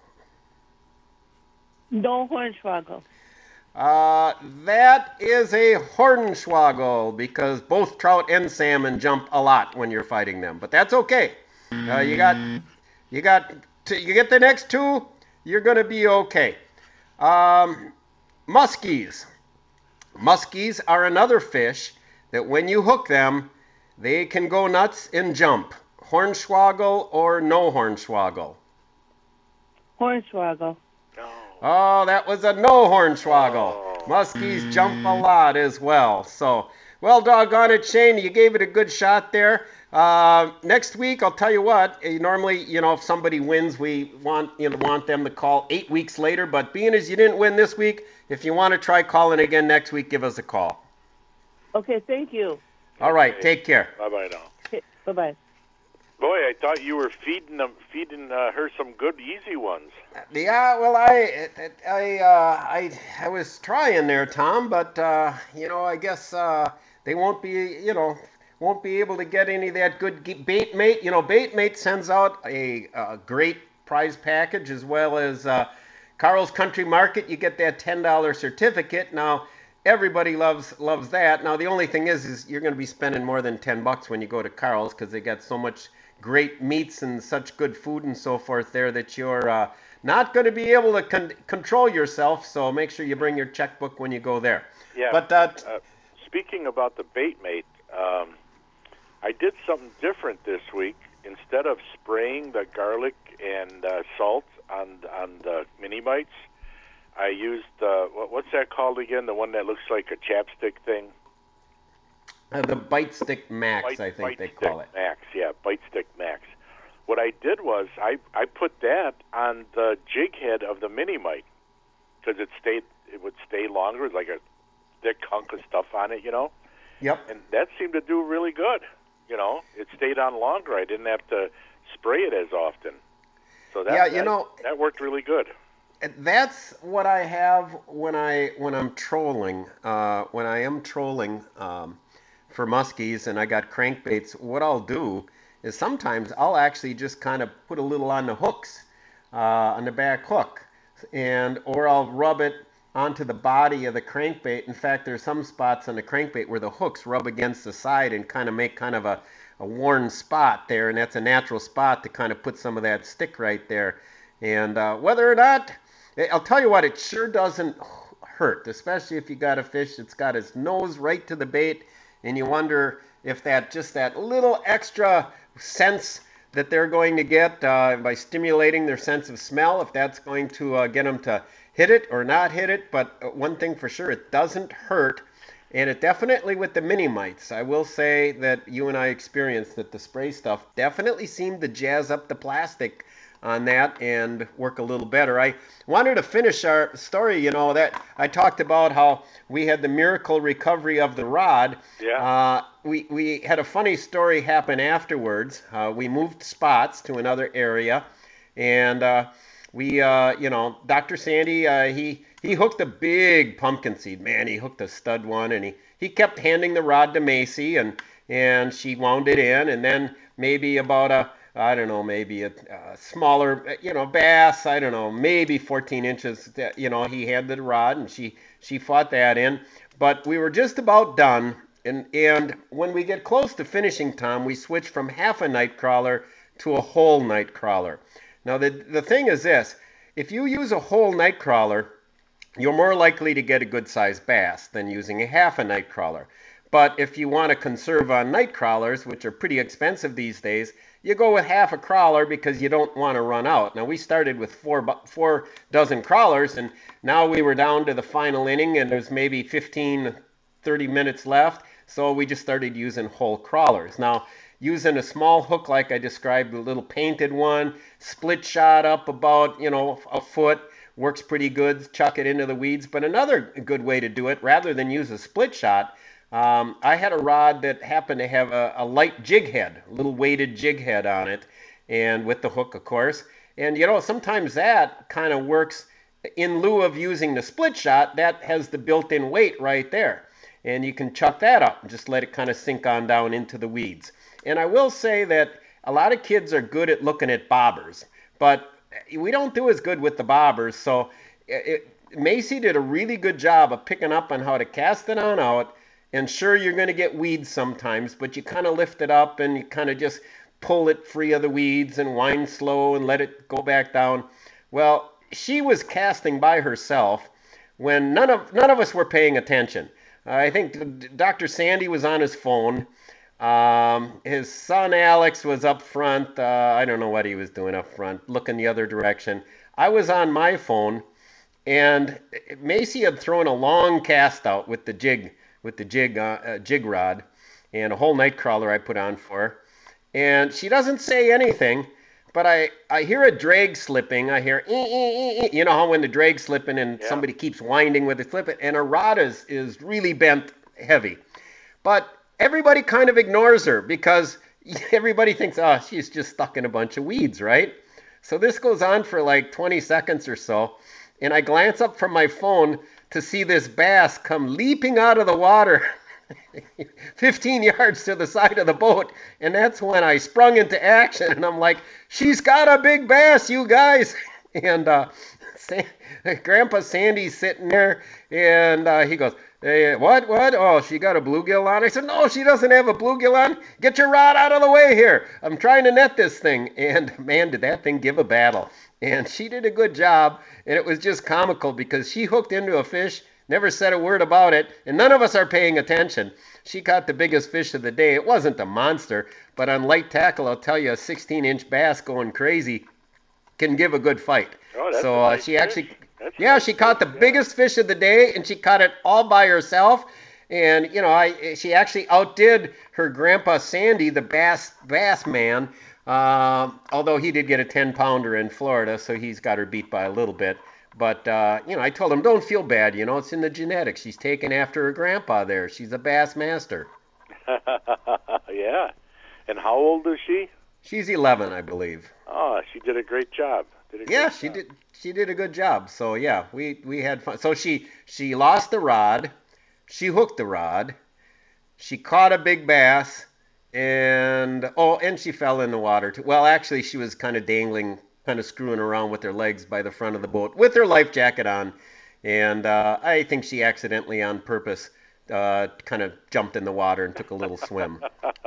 No hornswoggle. Uh, that is a hornswoggle because both trout and salmon jump a lot when you're fighting them, but that's okay. Uh, you got, you got, to, you get the next two, you're gonna be okay. Um, muskies. Muskies are another fish that when you hook them, they can go nuts and jump. Hornswoggle or no hornswoggle? Hornswoggle. Oh, that was a no hornswoggle. Oh. Muskies jump a lot as well. So, well, doggone it, Shane, you gave it a good shot there. Uh, next week, I'll tell you what. eh, Normally, you know, if somebody wins, we want you know want them to call eight weeks later. But being as you didn't win this week, if you want to try calling again next week, give us a call. Okay, thank you. All right, Okay. take care. Bye-bye now. Okay, bye-bye. Boy, I thought you were feeding them, feeding uh, her some good, easy ones. Yeah, well, I, I, uh, I, I was trying there, Tom, but uh, you know, I guess uh, they won't be, you know, won't be able to get any of that good ge- bait mate. You know, bait mate sends out a, a great prize package as well as uh, Carl's Country Market. You get that ten dollar certificate. Now, everybody loves loves that. Now, the only thing is, is you're going to be spending more than ten bucks when you go to Carl's because they got so much great meats and such good food and so forth there that you're uh, not going to be able to con- control yourself. So make sure you bring your checkbook when you go there. Yeah. But uh, uh, speaking about the bait mate, um, I did something different this week. Instead of spraying the garlic and uh, salt on on the mini mites, I used uh, what, what's that called again? The one that looks like a chapstick thing. uh, the Bite Stick Max, Bite- I think Bite they Stick call it. Max, yeah, Bite Stick Max. What I did was I, I put that on the jig head of the mini mite because it stayed it would stay longer, like a thick hunk of stuff on it, you know. Yep. And that seemed to do really good. You know, it stayed on longer. I didn't have to spray it as often. So that Yeah, you that, know- that worked really good. That's what I have when I when I'm trolling. Uh, when I am trolling um, for muskies and I got crankbaits, what I'll do is sometimes I'll actually just kind of put a little on the hooks, uh, on the back hook, and or I'll rub it onto the body of the crankbait. In fact, there's some spots on the crankbait where the hooks rub against the side and kind of make kind of a, a worn spot there, and that's a natural spot to kind of put some of that stick right there. And uh, whether or not, I'll tell you what, it sure doesn't hurt, especially if you got a fish that's got its nose right to the bait, and you wonder if that just that little extra sense that they're going to get uh, by stimulating their sense of smell, if that's going to uh, get them to hit it or not hit it. But one thing for sure, it doesn't hurt. And it definitely, with the mini mites, I will say that you and I experienced that the spray stuff definitely seemed to jazz up the plastic on that and work a little better. I wanted to finish our story, you know, that I talked about how we had the miracle recovery of the rod. Yeah. Uh, we, we had a funny story happen afterwards. Uh, we moved spots to another area, and uh, we, uh, you know, Doctor Sandy, uh, he, he hooked a big pumpkin seed. Man, he hooked a stud one, and he, he kept handing the rod to Macy, and, and she wound it in, and then maybe about a I don't know, maybe a, a smaller, you know, bass, I don't know, maybe fourteen inches, you know, he had the rod and she, she fought that in. But we were just about done. And, and when we get close to finishing, Tom, we switch from half a night crawler to a whole night crawler. Now, the, the thing is this, if you use a whole night crawler, you're more likely to get a good-sized bass than using a half a night crawler. But if you want to conserve on night crawlers, which are pretty expensive these days, you go with half a crawler because you don't want to run out. Now, we started with four four dozen crawlers, and now we were down to the final inning, and there's maybe fifteen, thirty minutes left, so we just started using whole crawlers. Now, using a small hook like I described, a little painted one, split shot up about, you know, a foot, works pretty good, chuck it into the weeds. But another good way to do it, rather than use a split shot, Um, I had a rod that happened to have a, a light jig head, a little weighted jig head on it, and with the hook, of course. And, you know, sometimes that kind of works in lieu of using the split shot. That has the built-in weight right there. And you can chuck that up and just let it kind of sink on down into the weeds. And I will say that a lot of kids are good at looking at bobbers, but we don't do as good with the bobbers. So it, Macy did a really good job of picking up on how to cast it on out. And sure, you're going to get weeds sometimes, but you kind of lift it up and you kind of just pull it free of the weeds and wind slow and let it go back down. Well, she was casting by herself when none of none of us were paying attention. Uh, I think Doctor Sandy was on his phone. Um, his son Alex was up front. Uh, I don't know what he was doing up front, looking the other direction. I was on my phone, and Macy had thrown a long cast out with the jig, with the jig, uh, uh, jig rod, and a whole night crawler I put on for her. And she doesn't say anything, but I, I hear a drag slipping. I hear, ee, ee, ee, you know how when the drag's slipping and yeah. somebody keeps winding with it, slipping, and her rod is, is really bent heavy. But everybody kind of ignores her because everybody thinks, oh, she's just stuck in a bunch of weeds, right? So this goes on for like twenty seconds or so, and I glance up from my phone to see this bass come leaping out of the water fifteen yards to the side of the boat, and that's when I sprung into action, and I'm like, she's got a big bass, you guys. And uh, San- Grandpa Sandy's sitting there, and uh, he goes, hey, what, what? Oh, she got a bluegill on? I said, no, she doesn't have a bluegill on. Get your rod out of the way here. I'm trying to net this thing. And man, did that thing give a battle. And she did a good job, and it was just comical because she hooked into a fish, never said a word about it, and none of us are paying attention. She caught the biggest fish of the day. It wasn't a monster, but on light tackle, I'll tell you, a sixteen-inch bass going crazy can give a good fight. Oh, that's so a uh, nice she actually, That's yeah, nice she caught the fish, yeah. biggest fish of the day, and she caught it all by herself. And you know, I she actually outdid her grandpa Sandy, the bass bass man. Uh, although he did get a ten pounder in Florida, so he's got her beat by a little bit. But, uh, you know, I told him, don't feel bad, you know, it's in the genetics. She's taken after her grandpa there. She's a bass master. Yeah. And how old is she? She's eleven, I believe. Oh, she did a great job. Did a great yeah, she job. did She did a good job. So, yeah, we, we had fun. So she, she lost the rod. She hooked the rod. She caught a big bass. And, oh, and she fell in the water, too. Well, actually, she was kind of dangling, kind of screwing around with her legs by the front of the boat with her life jacket on. And uh, I think she accidentally, on purpose, uh, kind of jumped in the water and took a little swim.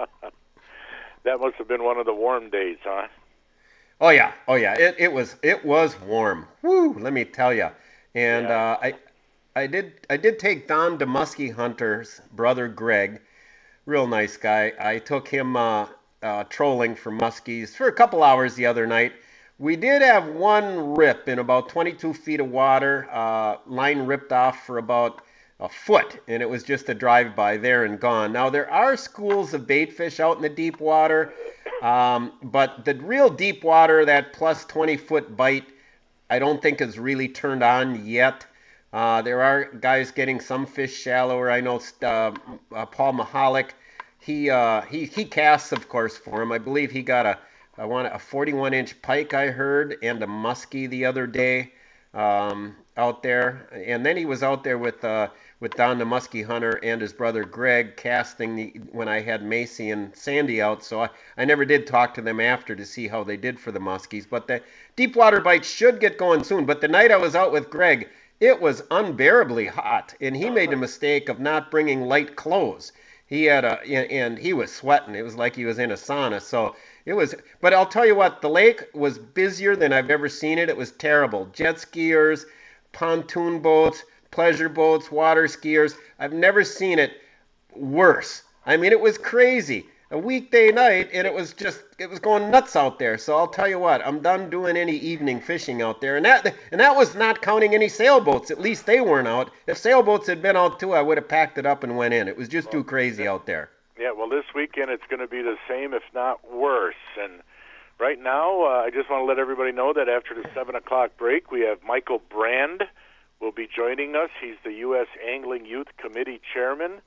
That must have been one of the warm days, huh? Oh, yeah. Oh, yeah. It, it was it was warm. Woo, let me tell you. And Yeah. uh, I I did I did take Don DeMuskie Hunter's brother, Greg, real nice guy. I took him uh, uh, trolling for muskies for a couple hours the other night. We did have one rip in about twenty-two feet of water. Uh, line ripped off for about a foot, and it was just a drive-by there and gone. Now, there are schools of baitfish out in the deep water, um, but the real deep water, that plus twenty-foot bite, I don't think is really turned on yet. Uh, there are guys getting some fish shallower. I know uh, uh, Paul Mahalik, he, uh, he he casts, of course, for him. I believe he got a I want a forty-one inch pike, I heard, and a muskie the other day um, out there. And then he was out there with uh, with Don the Muskie Hunter and his brother Greg casting the, when I had Macy and Sandy out. So I, I never did talk to them after to see how they did for the muskies. But the deep water bites should get going soon. But the night I was out with Greg, it was unbearably hot, and he made the mistake of not bringing light clothes. He had a and he was sweating. It was like he was in a sauna. So it was, but I'll tell you what, the lake was busier than I've ever seen it. It was terrible. Jet skiers, pontoon boats, pleasure boats, water skiers. I've never seen it worse. I mean, it was crazy. A weekday night, and it was just, it was going nuts out there. So I'll tell you what, I'm done doing any evening fishing out there. And that, and that was not counting any sailboats. At least they weren't out. If sailboats had been out too, I would have packed it up and went in. It was just too crazy out there. Yeah, well, this weekend it's going to be the same, if not worse. And right now, uh, I just want to let everybody know that after the seven o'clock break, we have Michael Brand will be joining us. He's the U S Angling Youth Committee Chairman.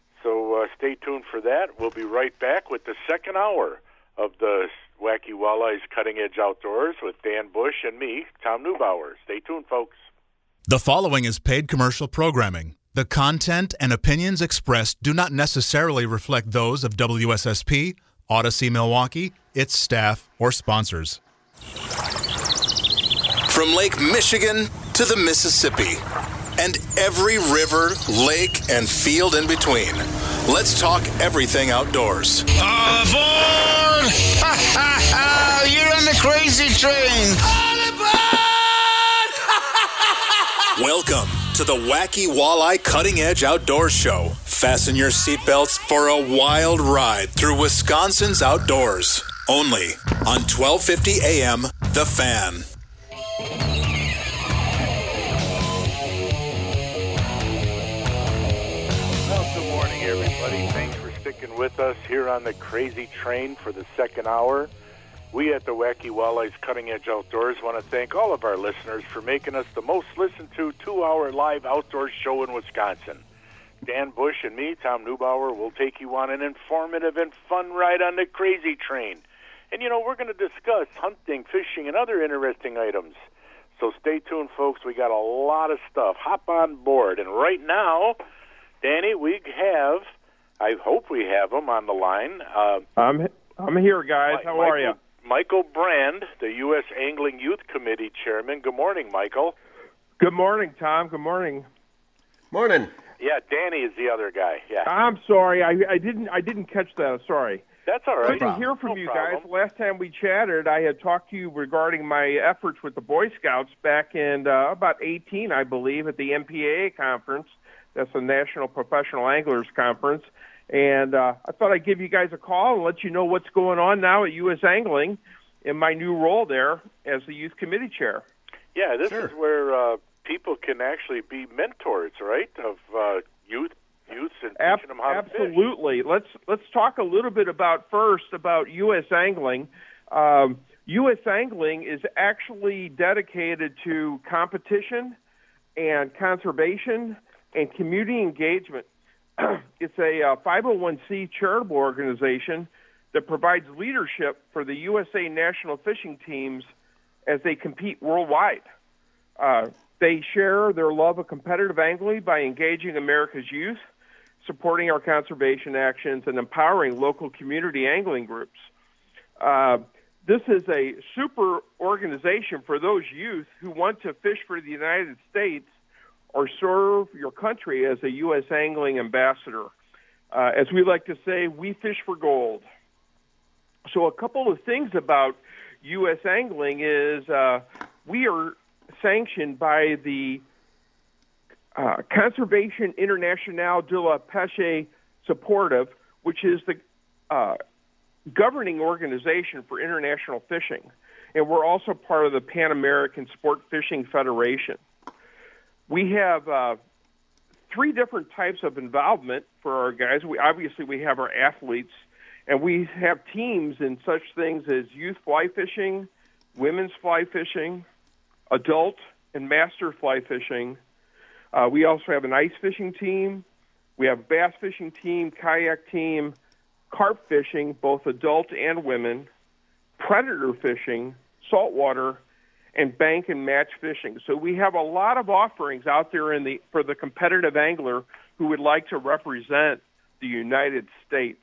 So uh, stay tuned for that. We'll be right back with the second hour of the Wacky Walleyes Cutting Edge Outdoors with Dan Bush and me, Tom Neubauer. Stay tuned, folks. The following is paid commercial programming. The content and opinions expressed do not necessarily reflect those of W S S P, Odyssey Milwaukee, its staff, or sponsors. From Lake Michigan to the Mississippi and every river, lake, and field in between, let's talk everything outdoors. All aboard! Ha ha ha! You're on the crazy train! All aboard! Welcome to the Wacky Walleye Cutting Edge Outdoors Show. Fasten your seatbelts for a wild ride through Wisconsin's outdoors. Only on twelve fifty A M, The Fan. Well, good morning, everybody. Thanks for sticking with us here on the Crazy Train for the second hour. We at the Wacky Walleyes Cutting Edge Outdoors want to thank all of our listeners for making us the most listened to two-hour live outdoor show in Wisconsin. Dan Bush and me, Tom Neubauer, will take you on an informative and fun ride on the Crazy Train. And, you know, we're going to discuss hunting, fishing, and other interesting items. So stay tuned, folks. We got a lot of stuff. Hop on board. And right now, Danny, we have, I hope we have him on the line. Uh, I'm I'm here, guys. How Michael, are you? Michael Brand, the U S Angling Youth Committee Chairman. Good morning, Michael. Good morning, Tom. Good morning. Morning. Yeah, Danny is the other guy. Yeah. I'm sorry. I, I didn't I didn't catch that. I'm sorry. That's all right. Good to hear from no you problem. guys. The last time we chatted, I had talked to you regarding my efforts with the Boy Scouts back in uh, about eighteen, I believe, at the M P A A conference. That's the National Professional Anglers Conference. And uh, I thought I'd give you guys a call and let you know what's going on now at U S Angling in my new role there as the Youth Committee Chair. Yeah, this Sure. is where uh, people can actually be mentors, right, of uh, youth, youths and Ab- teaching them how to fish. Absolutely. Let's let's talk a little bit about first about U S Angling. Um, U S Angling is actually dedicated to competition and conservation and community engagement. It's a uh, five oh one c charitable organization that provides leadership for the U S A national fishing teams as they compete worldwide. Uh, they share their love of competitive angling by engaging America's youth, supporting our conservation actions, and empowering local community angling groups. Uh, this is a super organization for those youth who want to fish for the United States or serve your country as a U S Angling ambassador. Uh, as we like to say, we fish for gold. So a couple of things about U S Angling is uh, we are sanctioned by the uh, Conservation Internationale de la Pêche Sportive, which is the uh, governing organization for international fishing. And we're also part of the Pan American Sport Fishing Federation. We have uh, three different types of involvement for our guys. We obviously we have our athletes, and we have teams in such things as youth fly fishing, women's fly fishing, adult and master fly fishing. Uh, we also have an ice fishing team. We have a bass fishing team, kayak team, carp fishing, both adult and women, predator fishing, saltwater, and bank and match fishing. So we have a lot of offerings out there in the for the competitive angler who would like to represent the United States.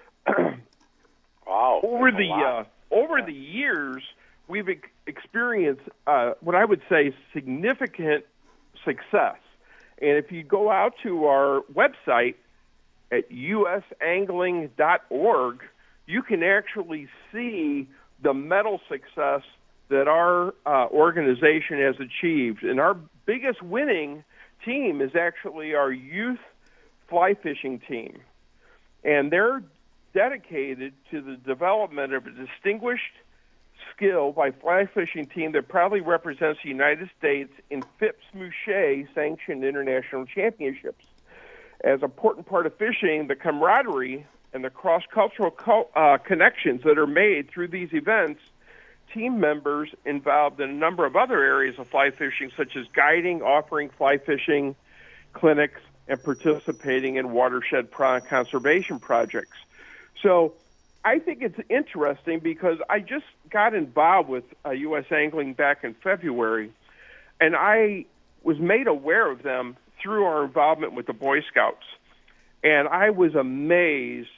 Wow. Over that's a the lot. uh, over the years, we've ex- experienced uh, what I would say significant success. And if you go out to our website at u s angling dot org, you can actually see the medal success that our uh, organization has achieved. And our biggest winning team is actually our youth fly fishing team. And they're dedicated to the development of a distinguished skill by fly fishing team that proudly represents the United States in Phipps-Mouchet sanctioned international championships. As an important part of fishing, the camaraderie and the cross-cultural co- uh, connections that are made through these events, team members involved in a number of other areas of fly fishing, such as guiding, offering fly fishing clinics, and participating in watershed pro- conservation projects. So I think it's interesting because I just got involved with uh, U S Angling back in February, and I was made aware of them through our involvement with the Boy Scouts. And I was amazed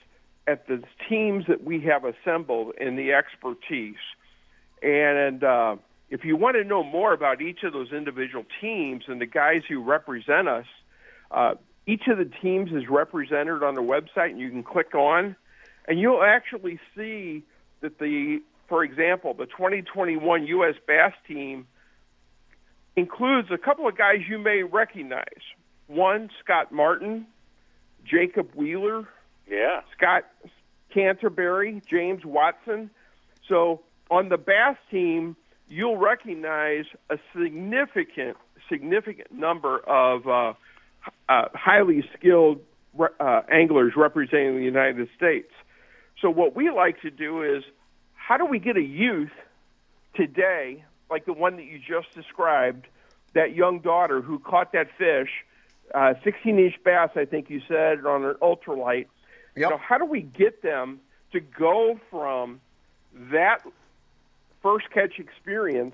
at the teams that we have assembled and the expertise. And uh, if you want to know more about each of those individual teams and the guys who represent us, uh, each of the teams is represented on the website, and you can click on, and you'll actually see that the, for example, the twenty twenty-one U S Bass team includes a couple of guys you may recognize. One, Scott Martin, Jacob Wheeler, yeah, Scott Canterbury, James Watson. So on the Bass team, you'll recognize a significant, significant number of uh, uh, highly skilled uh, anglers representing the United States. So what we like to do is, how do we get a youth today, like the one that you just described, that young daughter who caught that fish, uh, sixteen-inch bass, I think you said, on an ultralight. Yep. You know, how do we get them to go from that first catch experience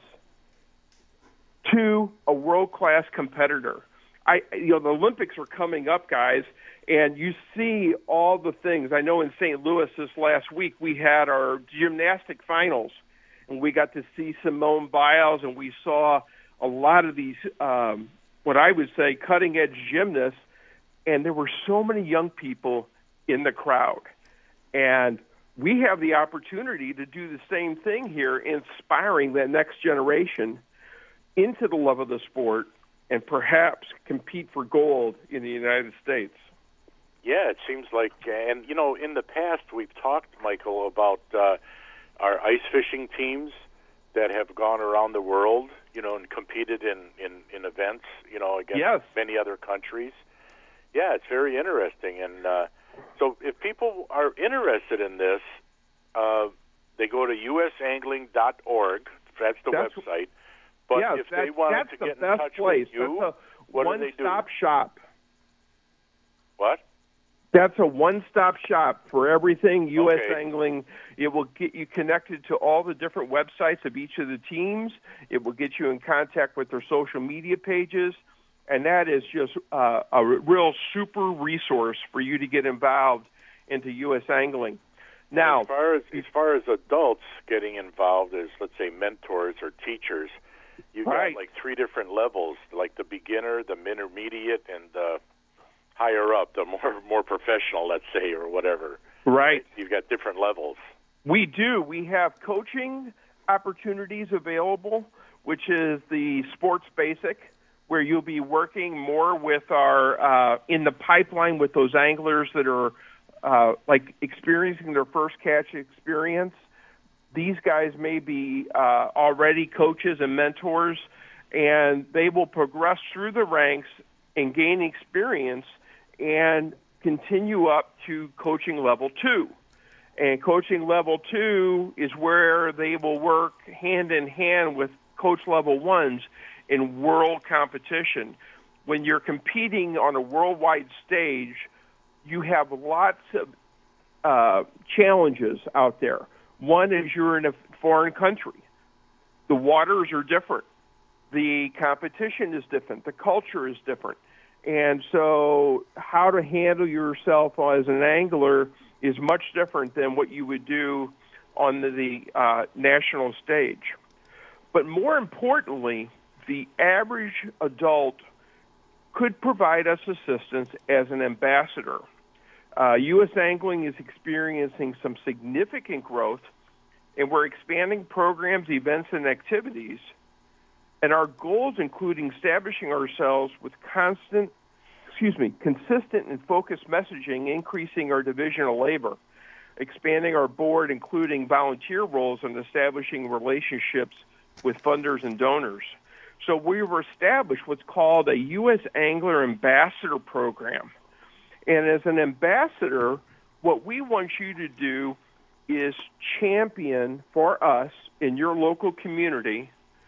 to a world-class competitor? I, you know, the Olympics are coming up, guys, and you see all the things. I know in Saint Louis this last week we had our gymnastic finals, and we got to see Simone Biles, and we saw a lot of these, um, what I would say, cutting-edge gymnasts, and there were so many young people in the crowd. And we have the opportunity to do the same thing here, inspiring that next generation into the love of the sport and perhaps compete for gold in the United States. Yeah, it seems like, and you know, in the past we've talked, Michael, about uh, our ice fishing teams that have gone around the world, you know, and competed in, in, in events, you know, against yes. many other countries. Yeah, it's very interesting. And uh, so if people are interested in this, uh, they go to U S angling dot org. That's the that's, website. But yes, if that, they wanted to the get in best touch place. with you, that's a what do they do? One-stop shop. What? That's a one-stop shop for everything U S Okay. Angling. It will get you connected to all the different websites of each of the teams. It will get you in contact with their social media pages. And that is just uh, a real super resource for you to get involved into U S Angling. Now, as far as, as far as adults getting involved as, let's say, mentors or teachers, you've right. got like three different levels, like the beginner, the intermediate, and the higher up, the more more professional, let's say, or whatever. Right. You've got different levels. We do. We have coaching opportunities available, which is the Sports Basic, where you'll be working more with our, uh, in the pipeline with those anglers that are uh, like experiencing their first catch experience. These guys may be uh, already coaches and mentors, and they will progress through the ranks and gain experience and continue up to coaching level two. And coaching level two is where they will work hand in hand with coach level ones in world competition. When you're competing on a worldwide stage, you have lots of uh, challenges out there. One is you're in a foreign country. The waters are different. The competition is different. The culture is different. And so how to handle yourself as an angler is much different than what you would do on the, the uh, national stage. But more importantly, the average adult could provide us assistance as an ambassador. Uh, U S Angling is experiencing some significant growth, and we're expanding programs, events, and activities. And our goals include establishing ourselves with constant, excuse me, consistent and focused messaging, increasing our division of labor, expanding our board, including volunteer roles, and establishing relationships with funders and donors. So we've established what's called a U S Angler Ambassador Program. And as an ambassador, what we want you to do is champion for us in your local community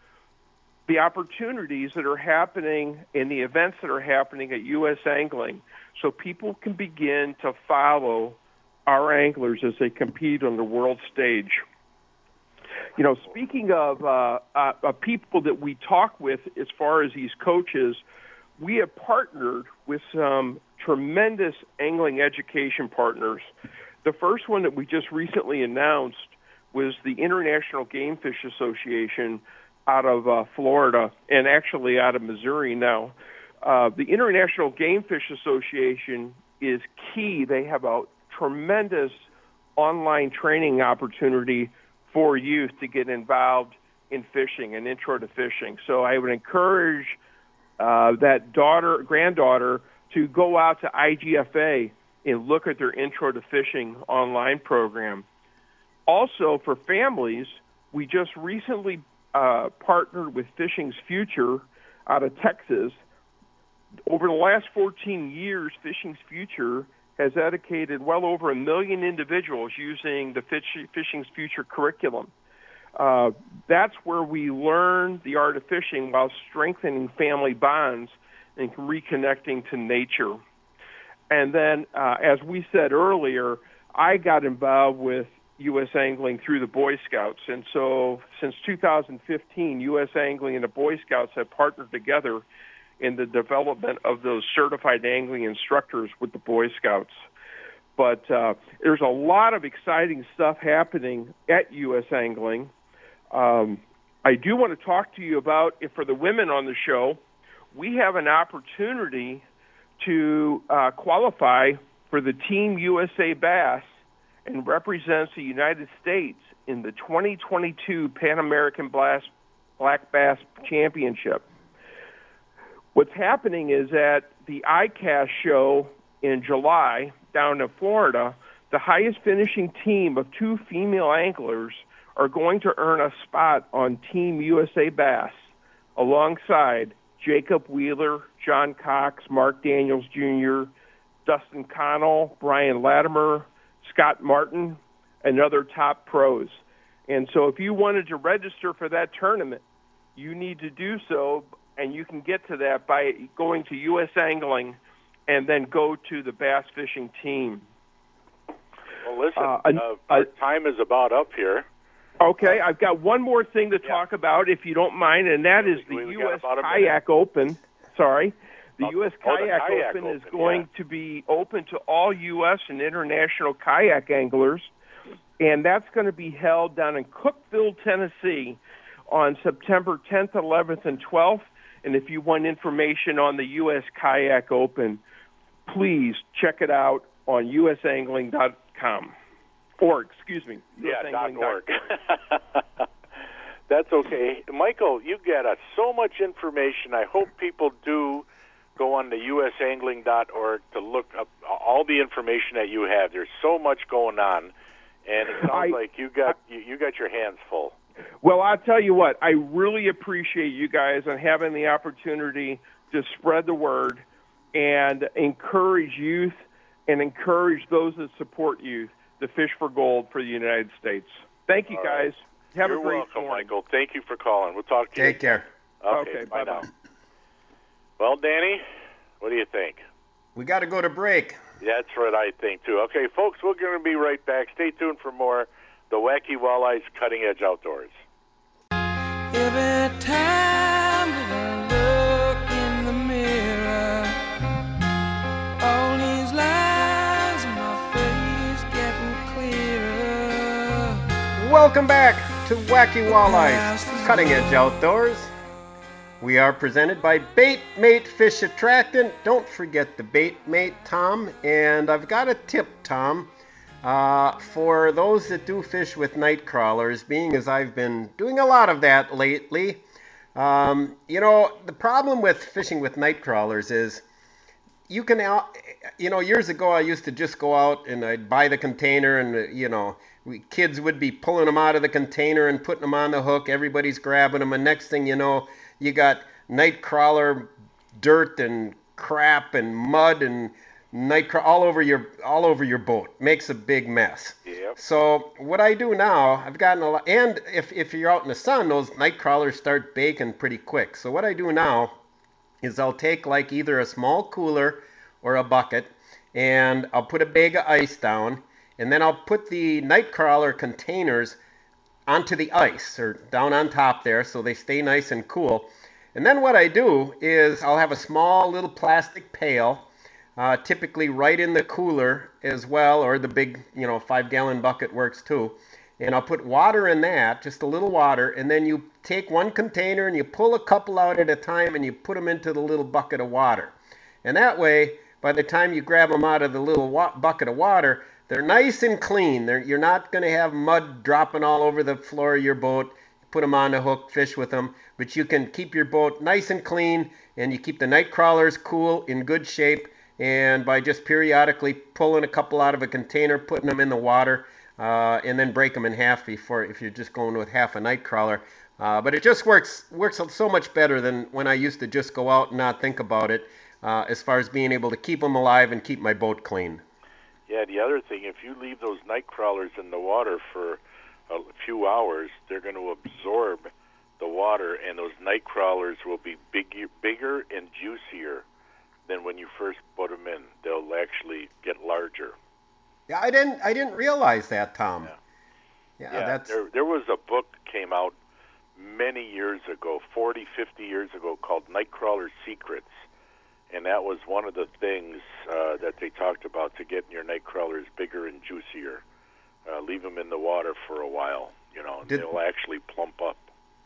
the opportunities that are happening and the events that are happening at U S Angling, so people can begin to follow our anglers as they compete on the world stage. You know, speaking of uh, uh, uh, people that we talk with as far as these coaches, we have partnered with some tremendous angling education partners The first one that we just recently announced was the International Game Fish Association out of uh, Florida and actually out of Missouri now. Uh, the International Game Fish Association is key. They have a tremendous online training opportunity for youth to get involved in fishing and intro to fishing. So I would encourage uh, that daughter, granddaughter to go out to I G F A and look at their Intro to Fishing online program. Also, for families, we just recently uh, partnered with Fishing's Future out of Texas. Over the last fourteen years, Fishing's Future has educated well over a million individuals using the Fish, Fishing's Future curriculum. Uh, that's where we learn the art of fishing while strengthening family bonds and reconnecting to nature. And then, uh, as we said earlier, I got involved with U S Angling through the Boy Scouts. And so since two thousand fifteen, U S Angling and the Boy Scouts have partnered together in the development of those certified angling instructors with the Boy Scouts. But uh, there's a lot of exciting stuff happening at U S Angling. Um, I do want to talk to you about, if for the women on the show, we have an opportunity to uh, qualify for the Team U S A Bass and represents the United States in the twenty twenty-two Pan American Black Bass Championship. What's happening is at the I C A S show in July down in Florida, the highest finishing team of two female anglers are going to earn a spot on Team U S A Bass alongside Jacob Wheeler, John Cox, Mark Daniels Junior, Dustin Connell, Brian Latimer, Scott Martin, and other top pros. And so if you wanted to register for that tournament, you need to do so, and you can get to that by going to U S Angling and then go to the bass fishing team. Well, listen, Uh, uh, our time is about up here. Okay, I've got one more thing to talk about, if you don't mind, and that is the we U got S about a Kayak Open. Sorry. The Oh, U S oh, the Kayak, Kayak Open, is Open, going yeah. to be open to all U S and international kayak anglers, and that's going to be held down in Cookeville, Tennessee on September tenth, eleventh, and twelfth. And if you want information on the U S Kayak Open, please check it out on U S angling dot com. Or, excuse me, Yeah, dot org. That's okay. Michael, you get us so much information. I hope people do go on to U S angling dot org to look up all the information that you have. There's so much going on, and it sounds I- like you got you, you got your hands full. Well, I'll tell you what, I really appreciate you guys and having the opportunity to spread the word and encourage youth and encourage those that support youth to fish for gold for the United States. Thank you, All guys. right. Have You're a great welcome, morning. Michael. Thank you for calling. We'll talk to you. Take care. Okay, Okay, bye bye-bye. now. Well, Danny, what do you think? We got to go to break. That's what I think, too. Okay, folks, we're going to be right back. Stay tuned for more The Wacky Walleyes Cutting Edge Outdoors. Every time that I look in the mirror, all these lines in my face getting clearer. Welcome back to Wacky Walleyes Cutting Edge Outdoors. We are presented by Bait Mate Fish Attractant. Don't forget the Bait Mate, Tom. And I've got a tip, Tom, uh, for those that do fish with night crawlers, being as I've been doing a lot of that lately. Um, you know, the problem with fishing with night crawlers is you can, out- you know, years ago I used to just go out and I'd buy the container and, uh, you know, we, kids would be pulling them out of the container and putting them on the hook. Everybody's grabbing them, and next thing you know, you got night crawler dirt and crap and mud and night craw- all over your all over your boat. Makes a big mess. Yep. So what I do now, I've gotten a lot, and if if you're out in the sun, those night crawlers start baking pretty quick. So what I do now is I'll take like either a small cooler or a bucket, and I'll put a bag of ice down, and then I'll put the night crawler containers onto the ice or down on top there so they stay nice and cool. And then what I do is I'll have a small little plastic pail uh, typically right in the cooler as well, or the big, you know, five-gallon bucket works too. And I'll put water in that, just a little water, and then you take one container and you pull a couple out at a time and you put them into the little bucket of water. And that way, by the time you grab them out of the little wa- bucket of water, they're nice and clean. They're, you're not going to have mud dropping all over the floor of your boat. Put them on the hook, fish with them, but you can keep your boat nice and clean, and you keep the night crawlers cool, in good shape, and by just periodically pulling a couple out of a container, putting them in the water, Uh, and then break them in half before, if you're just going with half a night crawler. Uh, but it just works works so much better than when I used to just go out and not think about it, uh, as far as being able to keep them alive and keep my boat clean. Yeah, the other thing, if you leave those night crawlers in the water for a few hours, they're going to absorb the water, and those night crawlers will be big, bigger and juicier than when you first put them in. They'll actually get larger. Yeah, I didn't I didn't realize that, Tom. Yeah, yeah, yeah that's there, there was a book came out many years ago, forty, fifty years ago, called Nightcrawler Secrets. And that was one of the things uh, that they talked about to get your night crawlers bigger and juicier. Uh, leave them in the water for a while, you know, and Did- they'll actually plump up.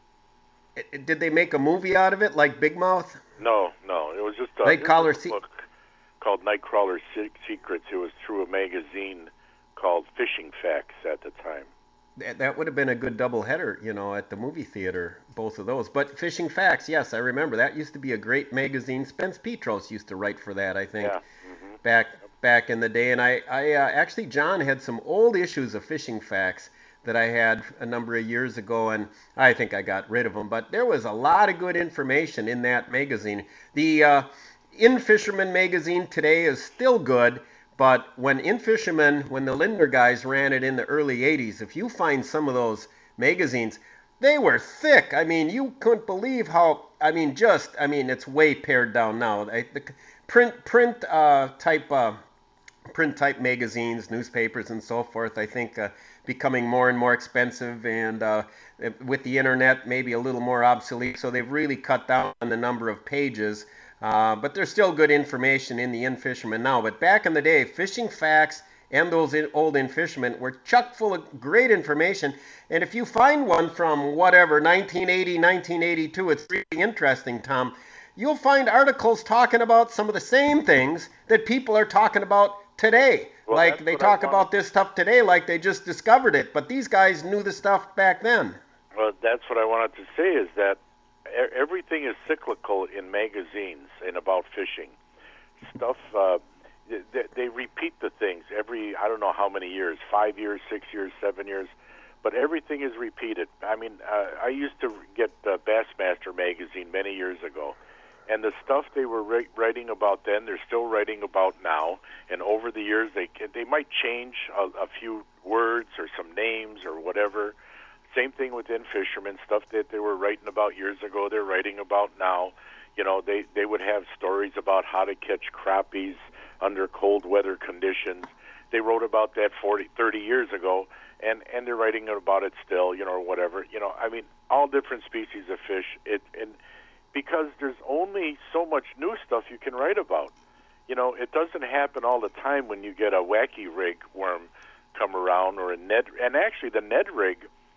It- Did they make a movie out of it, like Big Mouth? No, no, it was just a, it Nightcrawler was a Se- book called Nightcrawler Se- Secrets. It was through a magazine called Fishing Facts at the time. That that would have been a good double header, you know, at the movie theater, both of those. But Fishing Facts, yes, I remember. That used to be a great magazine. Spence Petros used to write for that, I think, Yeah. hmm back back in the day. And I, I uh, actually, John had some old issues of Fishing Facts that I had a number of years ago, and I think I got rid of them. But there was a lot of good information in that magazine. The uh, In Fisherman magazine today is still good, but when In Fisherman, when the Lindner guys ran it in the early eighties, if you find some of those magazines, they were thick. I mean, you couldn't believe how, I mean, just, I mean, it's way pared down now. I, the print print uh, type uh, print type magazines, newspapers, and so forth, I think uh, becoming more and more expensive, and uh, with the internet, maybe a little more obsolete. So they've really cut down on the number of pages. Uh, but there's still good information in the In Fisherman now. But back in the day, Fishing Facts and those in, old In Fisherman were chock full of great information. And if you find one from whatever, nineteen eighty, nineteen eighty-two, it's really interesting, Tom. You'll find articles talking about some of the same things that people are talking about today. Well, like that's they what I talk wanted- about this stuff today like they just discovered it. But these guys knew the stuff back then. Well, that's what I wanted to say, is that e- everything is cyclical in magazines and about fishing. Stuff, uh, they, they repeat the things every, I don't know how many years, five years, six years, seven years, but everything is repeated. I mean, uh, I used to get uh, Bassmaster magazine many years ago, and the stuff they were ri- writing about then, they're still writing about now, and over the years, they they might change a, a few words or some names or whatever. Same thing with In Fisherman, stuff that they were writing about years ago, they're writing about now. You know, they, they would have stories about how to catch crappies under cold weather conditions. They wrote about that forty, thirty years ago, and, and they're writing about it still, you know, or whatever. You know, I mean, all different species of fish. It and because there's only so much new stuff you can write about. You know, it doesn't happen all the time when you get a wacky rig worm come around, or a Ned, and actually the Ned rig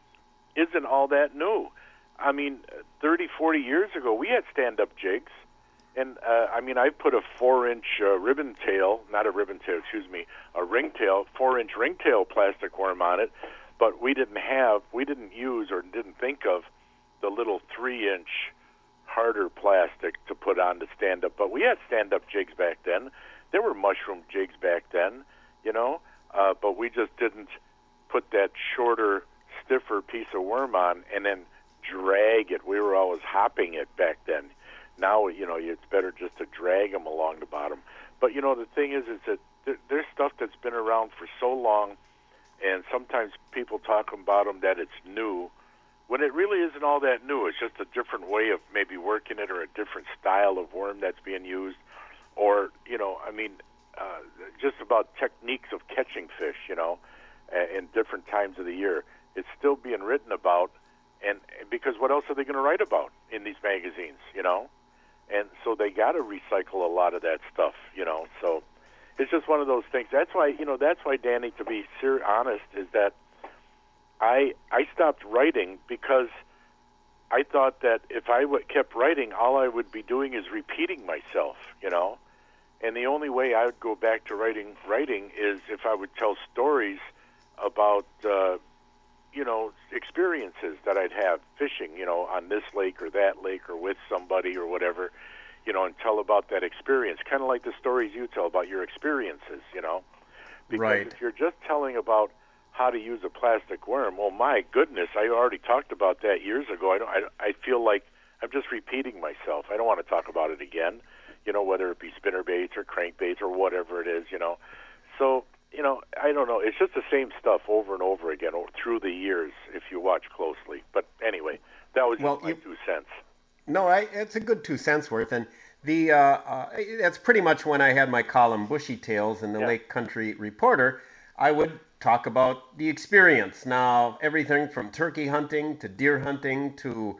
isn't all that new. I mean, thirty, forty years ago, we had stand-up jigs, and uh, I mean, I put a four-inch uh, ribbon tail, not a ribbon tail, excuse me, a ringtail, four-inch ringtail plastic worm on it, but we didn't have, we didn't use or didn't think of the little three-inch harder plastic to put on to stand-up. But we had stand-up jigs back then. There were mushroom jigs back then, you know, uh, but we just didn't put that shorter, stiffer piece of worm on and then drag it. We were always hopping it back then. Now, you know, it's better just to drag them along the bottom. But, you know, the thing is, is that there, there's stuff that's been around for so long, and sometimes people talk about them that it's new, when it really isn't all that new. It's just a different way of maybe working it, or a different style of worm that's being used, or, you know, I mean, uh, just about techniques of catching fish, you know, in different times of the year. It's still being written about, and because what else are they going to write about in these magazines, you know? and so they got to recycle a lot of that stuff, you know. So it's just one of those things. That's why, you know, that's why, Danny, to be ser- honest, is that I I stopped writing because I thought that if I w- kept writing, all I would be doing is repeating myself, you know. And the only way I would go back to writing writing is if I would tell stories about, uh, you know, experiences that I'd have fishing, you know, on this lake or that lake or with somebody or whatever, you know, and tell about that experience, kind of like the stories you tell about your experiences, you know. Because right. if you're just telling about how to use a plastic worm, well, my goodness, I already talked about that years ago. I don't. I, I feel like I'm just repeating myself. I don't want to talk about it again, you know, whether it be spinner baits or crankbaits or whatever it is, you know. So, you know, I don't know. It's just the same stuff over and over again through the years if you watch closely. But anyway, that was well, just my you, two cents. No, I, it's a good two cents worth. And the uh, uh, that's pretty much when I had my column Bushy Tales in the Yeah. Lake Country Reporter. I would talk about the experience. Now, everything from turkey hunting to deer hunting to,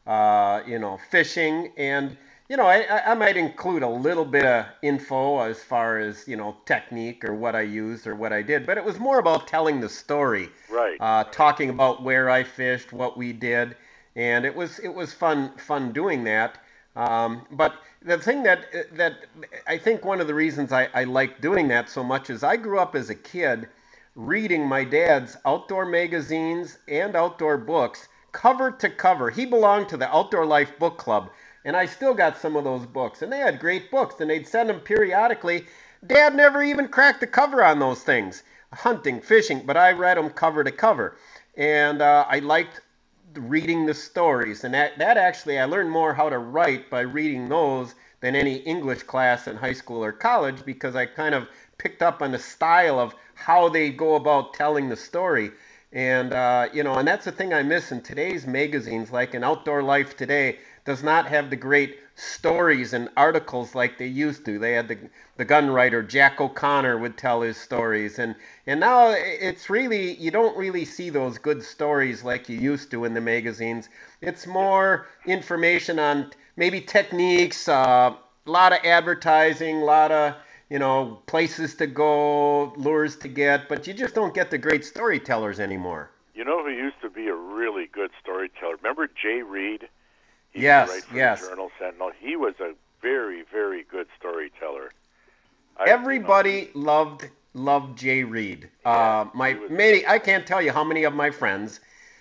uh, you know, fishing. And, you know, I, I might include a little bit of info as far as, you know, technique or what I used or what I did. But it was more about telling the story. Right. Uh, talking about where I fished, what we did. And it was it was fun fun doing that. Um, but the thing that that I think one of the reasons I, I like doing that so much is I grew up as a kid reading my dad's outdoor magazines and outdoor books cover to cover. He belonged to the Outdoor Life Book Club, and I still got some of those books. And they had great books, and they'd send them periodically. Dad never even cracked the cover on those things, hunting, fishing, but I read them cover to cover. And uh, I liked reading the stories, and that, that actually I learned more how to write by reading those than any English class in high school or college, because I kind of picked up on the style of how they go about telling the story. And uh, you know, and that's the thing I miss in today's magazines. Like in Outdoor Life today does not have the great stories and articles like they used to. They had the the gun writer Jack O'Connor would tell his stories, and and now it's really, you don't really see those good stories like you used to in the magazines. It's more information on maybe techniques, a uh, lot of advertising, a lot of, you know, places to go, lures to get, but you just don't get the great storytellers anymore. You know who used to be a really good storyteller? Remember Jay Reed? He yes, used to write for yes. the Journal Sentinel. He was a very, very good storyteller. I, Everybody you know, loved loved Jay Reed. Yeah, uh, my was, many, I can't tell you how many of my friends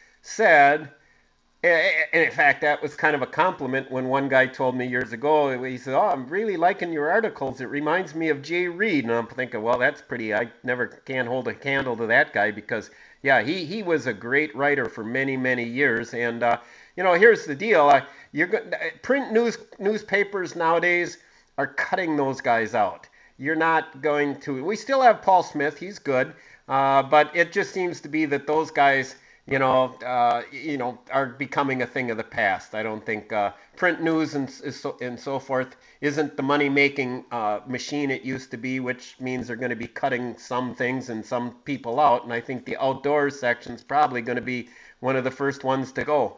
said. And in fact, that was kind of a compliment when one guy told me years ago, he said, "Oh, I'm really liking your articles. It reminds me of Jay Reed." And I'm thinking, well, that's pretty, I never can hold a candle to that guy because, yeah, he, he was a great writer for many, many years. And, uh, you know, here's the deal. Uh, you're print news newspapers nowadays are cutting those guys out. You're not going to, we still have Paul Smith. He's good. Uh, but it just seems to be that those guys, you know, uh, you know, are becoming a thing of the past. I don't think uh, print news and, so, and so forth isn't the money-making uh, machine it used to be, which means they're going to be cutting some things and some people out. And I think the outdoors section's probably going to be one of the first ones to go.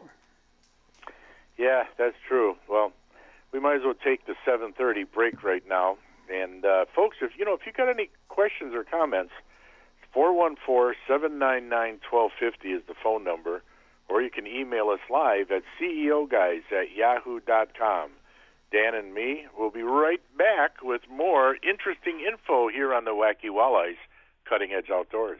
Yeah, that's true. Well, we might as well take the seven thirty break right now. And uh, folks, if you know, if you got any questions or comments, four one four, seven nine nine, one two five zero is the phone number, or you can email us live at C E O guys at yahoo dot com. Dan and me will be right back with more interesting info here on the Wacky Walleyes Cutting Edge Outdoors.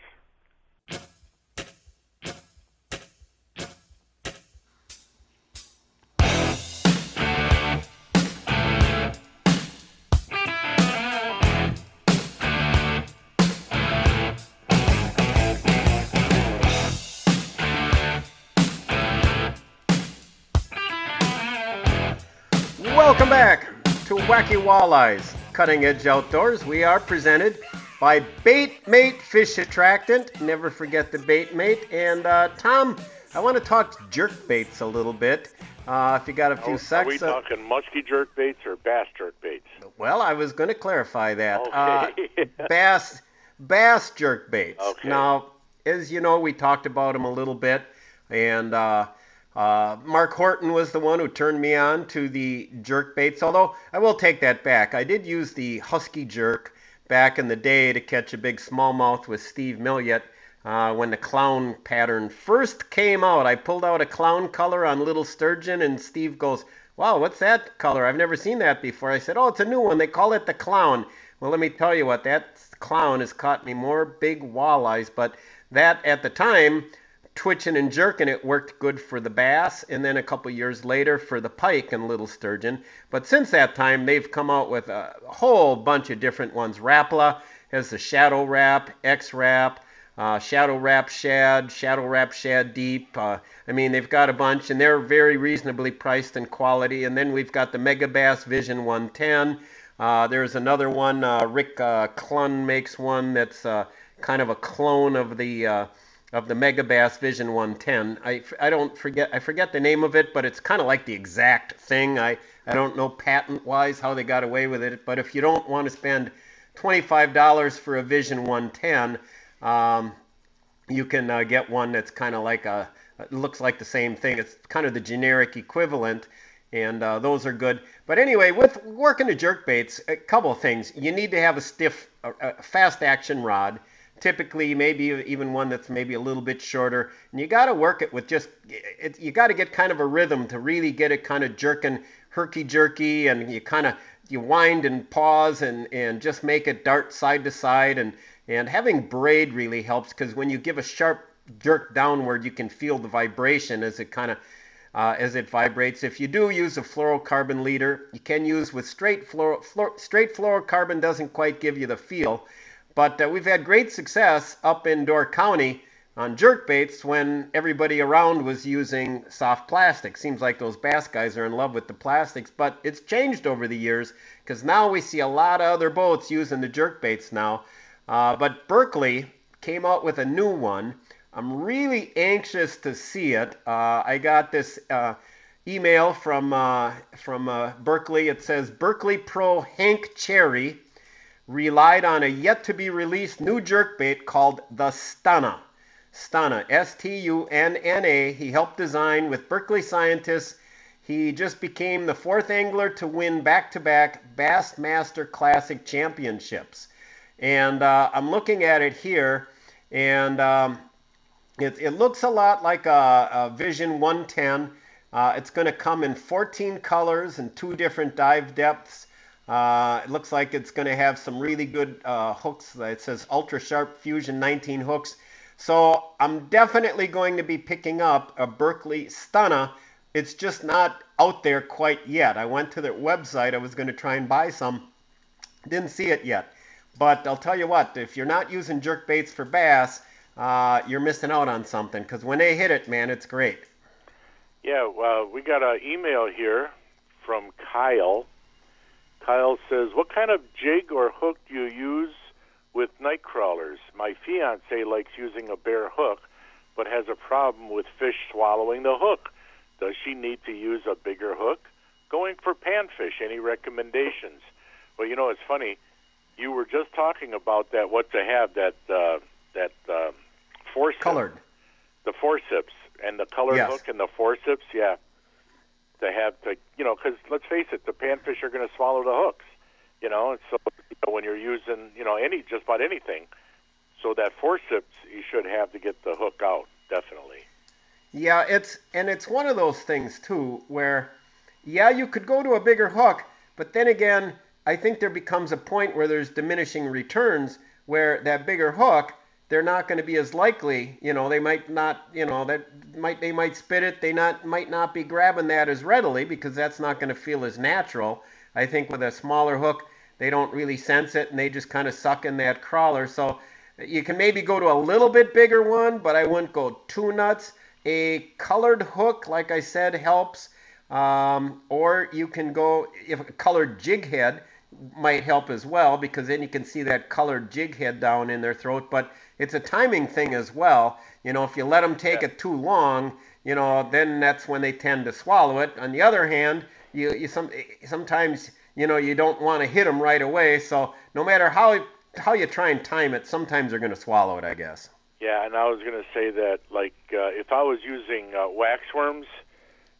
Welcome back to Wacky Walleyes Cutting Edge Outdoors. We are presented by Bait Mate Fish Attractant. Never forget the Bait Mate. And uh, Tom, I want to talk jerk baits a little bit. Uh, if you got a few oh, seconds. Are we talking musky jerk baits or bass jerk baits? Well, I was going to clarify that. Okay. uh, bass, bass jerk baits. Okay. Now, as you know, we talked about them a little bit, and uh, Uh, Mark Horton was the one who turned me on to the jerk baits, although I will take that back. I did use the Husky Jerk back in the day to catch a big smallmouth with Steve Milliot uh, when the clown pattern first came out. I pulled out a clown color on little sturgeon, and Steve goes, "Wow, what's that color? I've never seen that before." I said, "Oh, it's a new one. They call it the clown." Well, let me tell you what, that clown has caught me more big walleyes, but that at the time, twitching and jerking it worked good for the bass, and then a couple years later for the pike and little sturgeon. But since that time, they've come out with a whole bunch of different ones. Rapala has the Shadow Rap, X-Rap, uh, Shadow Rap Shad, Shadow Rap Shad Deep. Uh, I mean, they've got a bunch, and they're very reasonably priced in quality. And then we've got the Mega Bass Vision one ten. Uh, there's another one, uh, Rick uh, Clun makes one that's uh, kind of a clone of the... Uh, of the Mega Bass Vision one ten. I, I don't forget, I forget the name of it, but it's kind of like the exact thing. I, I don't know patent-wise how they got away with it, but if you don't want to spend twenty-five dollars for a Vision one ten, um, you can uh, get one that's kind of like a, it looks like the same thing. It's kind of the generic equivalent, and uh, those are good. But anyway, with working the jerk baits, a couple of things. You need to have a stiff, a, a fast-action rod. Typically, maybe even one that's maybe a little bit shorter. And you got to work it with just, it, you got to get kind of a rhythm to really get it kind of jerking, herky-jerky, and you kind of, you wind and pause and, and just make it dart side to side. And, and having braid really helps, because when you give a sharp jerk downward, you can feel the vibration as it kind of, uh, as it vibrates. If you do use a fluorocarbon leader, you can use with straight fluoro, fluor, straight fluorocarbon doesn't quite give you the feel. But uh, we've had great success up in Door County on jerk baits when everybody around was using soft plastic. Seems like those bass guys are in love with the plastics, but it's changed over the years, because now we see a lot of other boats using the jerk baits now. Uh, but Berkley came out with a new one. I'm really anxious to see it. Uh, I got this uh, email from, uh, from uh, Berkley. It says, Berkley Pro Hank Cherry relied on a yet-to-be-released new jerkbait called the Stunna. Stunna, S T U N N A. He helped design with Berkeley scientists. He just became the fourth angler to win back-to-back Bassmaster Classic championships. And uh, I'm looking at it here, and um, it, it looks a lot like a, a Vision one ten. Uh, it's going to come in fourteen colors and two different dive depths. Uh, it looks like it's going to have some really good uh, hooks. It says Ultra Sharp Fusion nineteen hooks. So I'm definitely going to be picking up a Berkley Stunna. It's just not out there quite yet. I went to their website. I was going to try and buy some. Didn't see it yet. But I'll tell you what, if you're not using jerk baits for bass, uh, you're missing out on something. Because when they hit it, man, it's great. Yeah, well, we got an email here from Kyle. Kyle says, what kind of jig or hook do you use with night crawlers? My fiance likes using a bare hook, but has a problem with fish swallowing the hook. Does she need to use a bigger hook? Going for panfish, any recommendations? Well, you know, it's funny. You were just talking about that, what to have, that uh, that uh, forceps. Colored. The forceps, and the colored yes. hook and the forceps, yeah. To have to, you know, because let's face it, the panfish are going to swallow the hooks, you know, and so you know, when you're using, you know, any, just about anything, so that forceps you should have to get the hook out, definitely. Yeah, it's, and it's one of those things too, where, yeah, you could go to a bigger hook, but then again, I think there becomes a point where there's diminishing returns, where that bigger hook, they're not going to be as likely, you know, they might not, you know, that might, they might spit it, they not might not be grabbing that as readily, because that's not going to feel as natural. I think with a smaller hook, they don't really sense it, and they just kind of suck in that crawler. So you can maybe go to a little bit bigger one, but I wouldn't go too nuts. A colored hook, like I said, helps. Um, or you can go, if a colored jig head might help as well, because then you can see that colored jig head down in their throat. But it's a timing thing as well. You know, if you let them take yeah. it too long, you know, then that's when they tend to swallow it. On the other hand, you, you some sometimes, you know, you don't want to hit them right away. So no matter how how you try and time it, sometimes they're going to swallow it, I guess. Yeah, and I was going to say that, like, uh, if I was using uh, waxworms,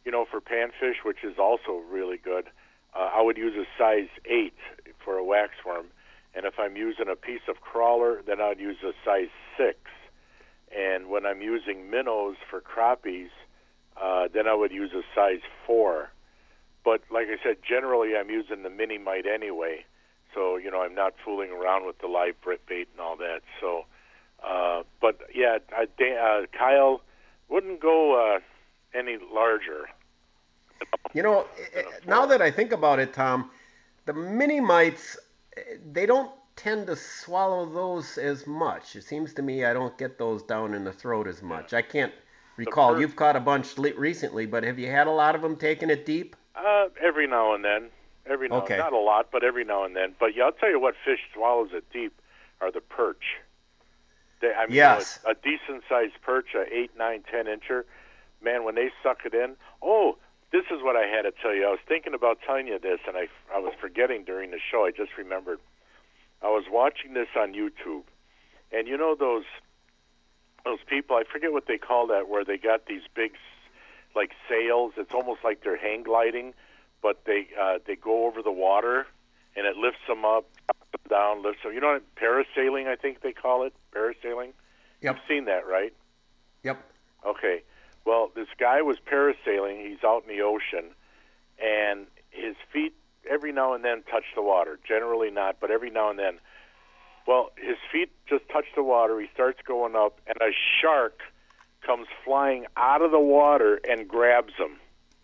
you know, for panfish, which is also really good, uh, I would use a size eight for a waxworm. And if I'm using a piece of crawler, then I'd use a size six. And when I'm using minnows for crappies, uh, then I would use a size four. But like I said, generally I'm using the mini mite anyway. So, you know, I'm not fooling around with the live bait and all that. So, uh, but yeah, I, uh, Kyle wouldn't go uh, any larger. You know, now that I think about it, Tom, the mini mites, they don't tend to swallow those as much. It seems to me I don't get those down in the throat as much. I can't recall. First, you've caught a bunch recently, but have you had a lot of them taking it deep? Uh, every now and then. Every now okay. Not a lot, but every now and then. But yeah, I'll tell you what fish swallows it deep are the perch. They, I mean, yes. a, a decent-sized perch, a eight, nine, ten incher, man, when they suck it in, oh, this is what I had to tell you. I was thinking about telling you this, and I, I was forgetting during the show. I just remembered. I was watching this on YouTube, and you know those those people, I forget what they call that, where they got these big, like, sails. It's almost like they're hang gliding, but they uh, they go over the water, and it lifts them up, down, lifts them. You know what? Parasailing, I think they call it. Parasailing? Yep. You've seen that, right? Yep. Okay. Well, this guy was parasailing. He's out in the ocean, and his feet every now and then touch the water. Generally not, but every now and then. Well, his feet just touch the water. He starts going up, and a shark comes flying out of the water and grabs him.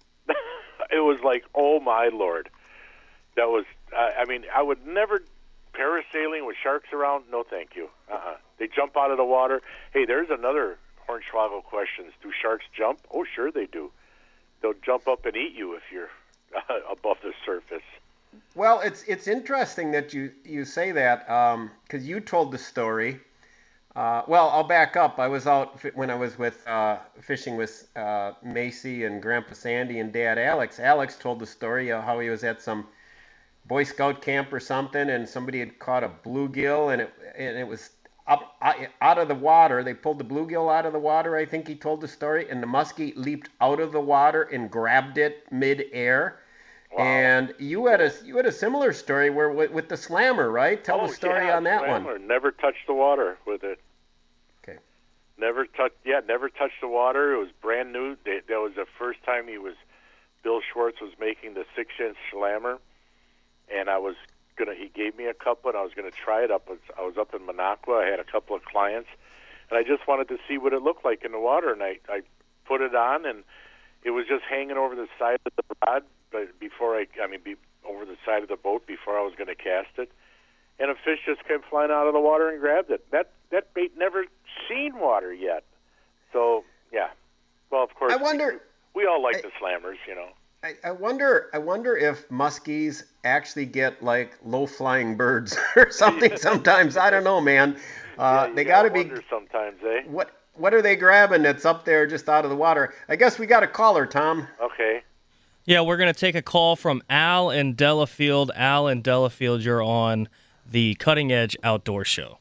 It was like, oh, my Lord. That was, uh, I mean, I would never parasailing with sharks around. No, thank you. Uh-uh. They jump out of the water. Hey, there's another Hornswoggle questions. Do sharks jump? Oh, sure they do. They'll jump up and eat you if you're uh, above the surface. Well, it's it's interesting that you, you say that because um, you told the story. Uh, well, I'll back up. I was out when I was with uh, fishing with uh, Macy and Grandpa Sandy and Dad Alex. Alex told the story of how he was at some Boy Scout camp or something, and somebody had caught a bluegill, and it and it was up out of the water. They pulled the bluegill out of the water. I think he told the story, and the muskie leaped out of the water and grabbed it mid-air. Wow. And you had a you had a similar story where with, with the slammer, right? Tell oh, the story yeah, on that slammer. one. Never touched the water with it. Okay. Never touched. Yeah, never touched the water. It was brand new. That was the first time he was. Bill Schwartz was making the six-inch slammer, and I was gonna. He gave me a couple, and I was gonna try it up. I was up in Minocqua. I had a couple of clients, and I just wanted to see what it looked like in the water. And I, I put it on, and it was just hanging over the side of the rod. But before I, I mean, be, over the side of the boat before I was going to cast it, and a fish just came flying out of the water and grabbed it. That that bait never seen water yet. So yeah, well, of course, I wonder. We, we all like I, the slammers, you know. I, I wonder. I wonder if muskies actually get like low flying birds or something. Sometimes I don't know, man. Uh, yeah, they got to be. Sometimes, eh? What What are they grabbing that's up there just out of the water? I guess we got a caller, Tom. Okay. Yeah, we're going to take a call from Al in Delafield. Al in Delafield, you're on the Cutting Edge Outdoor Show.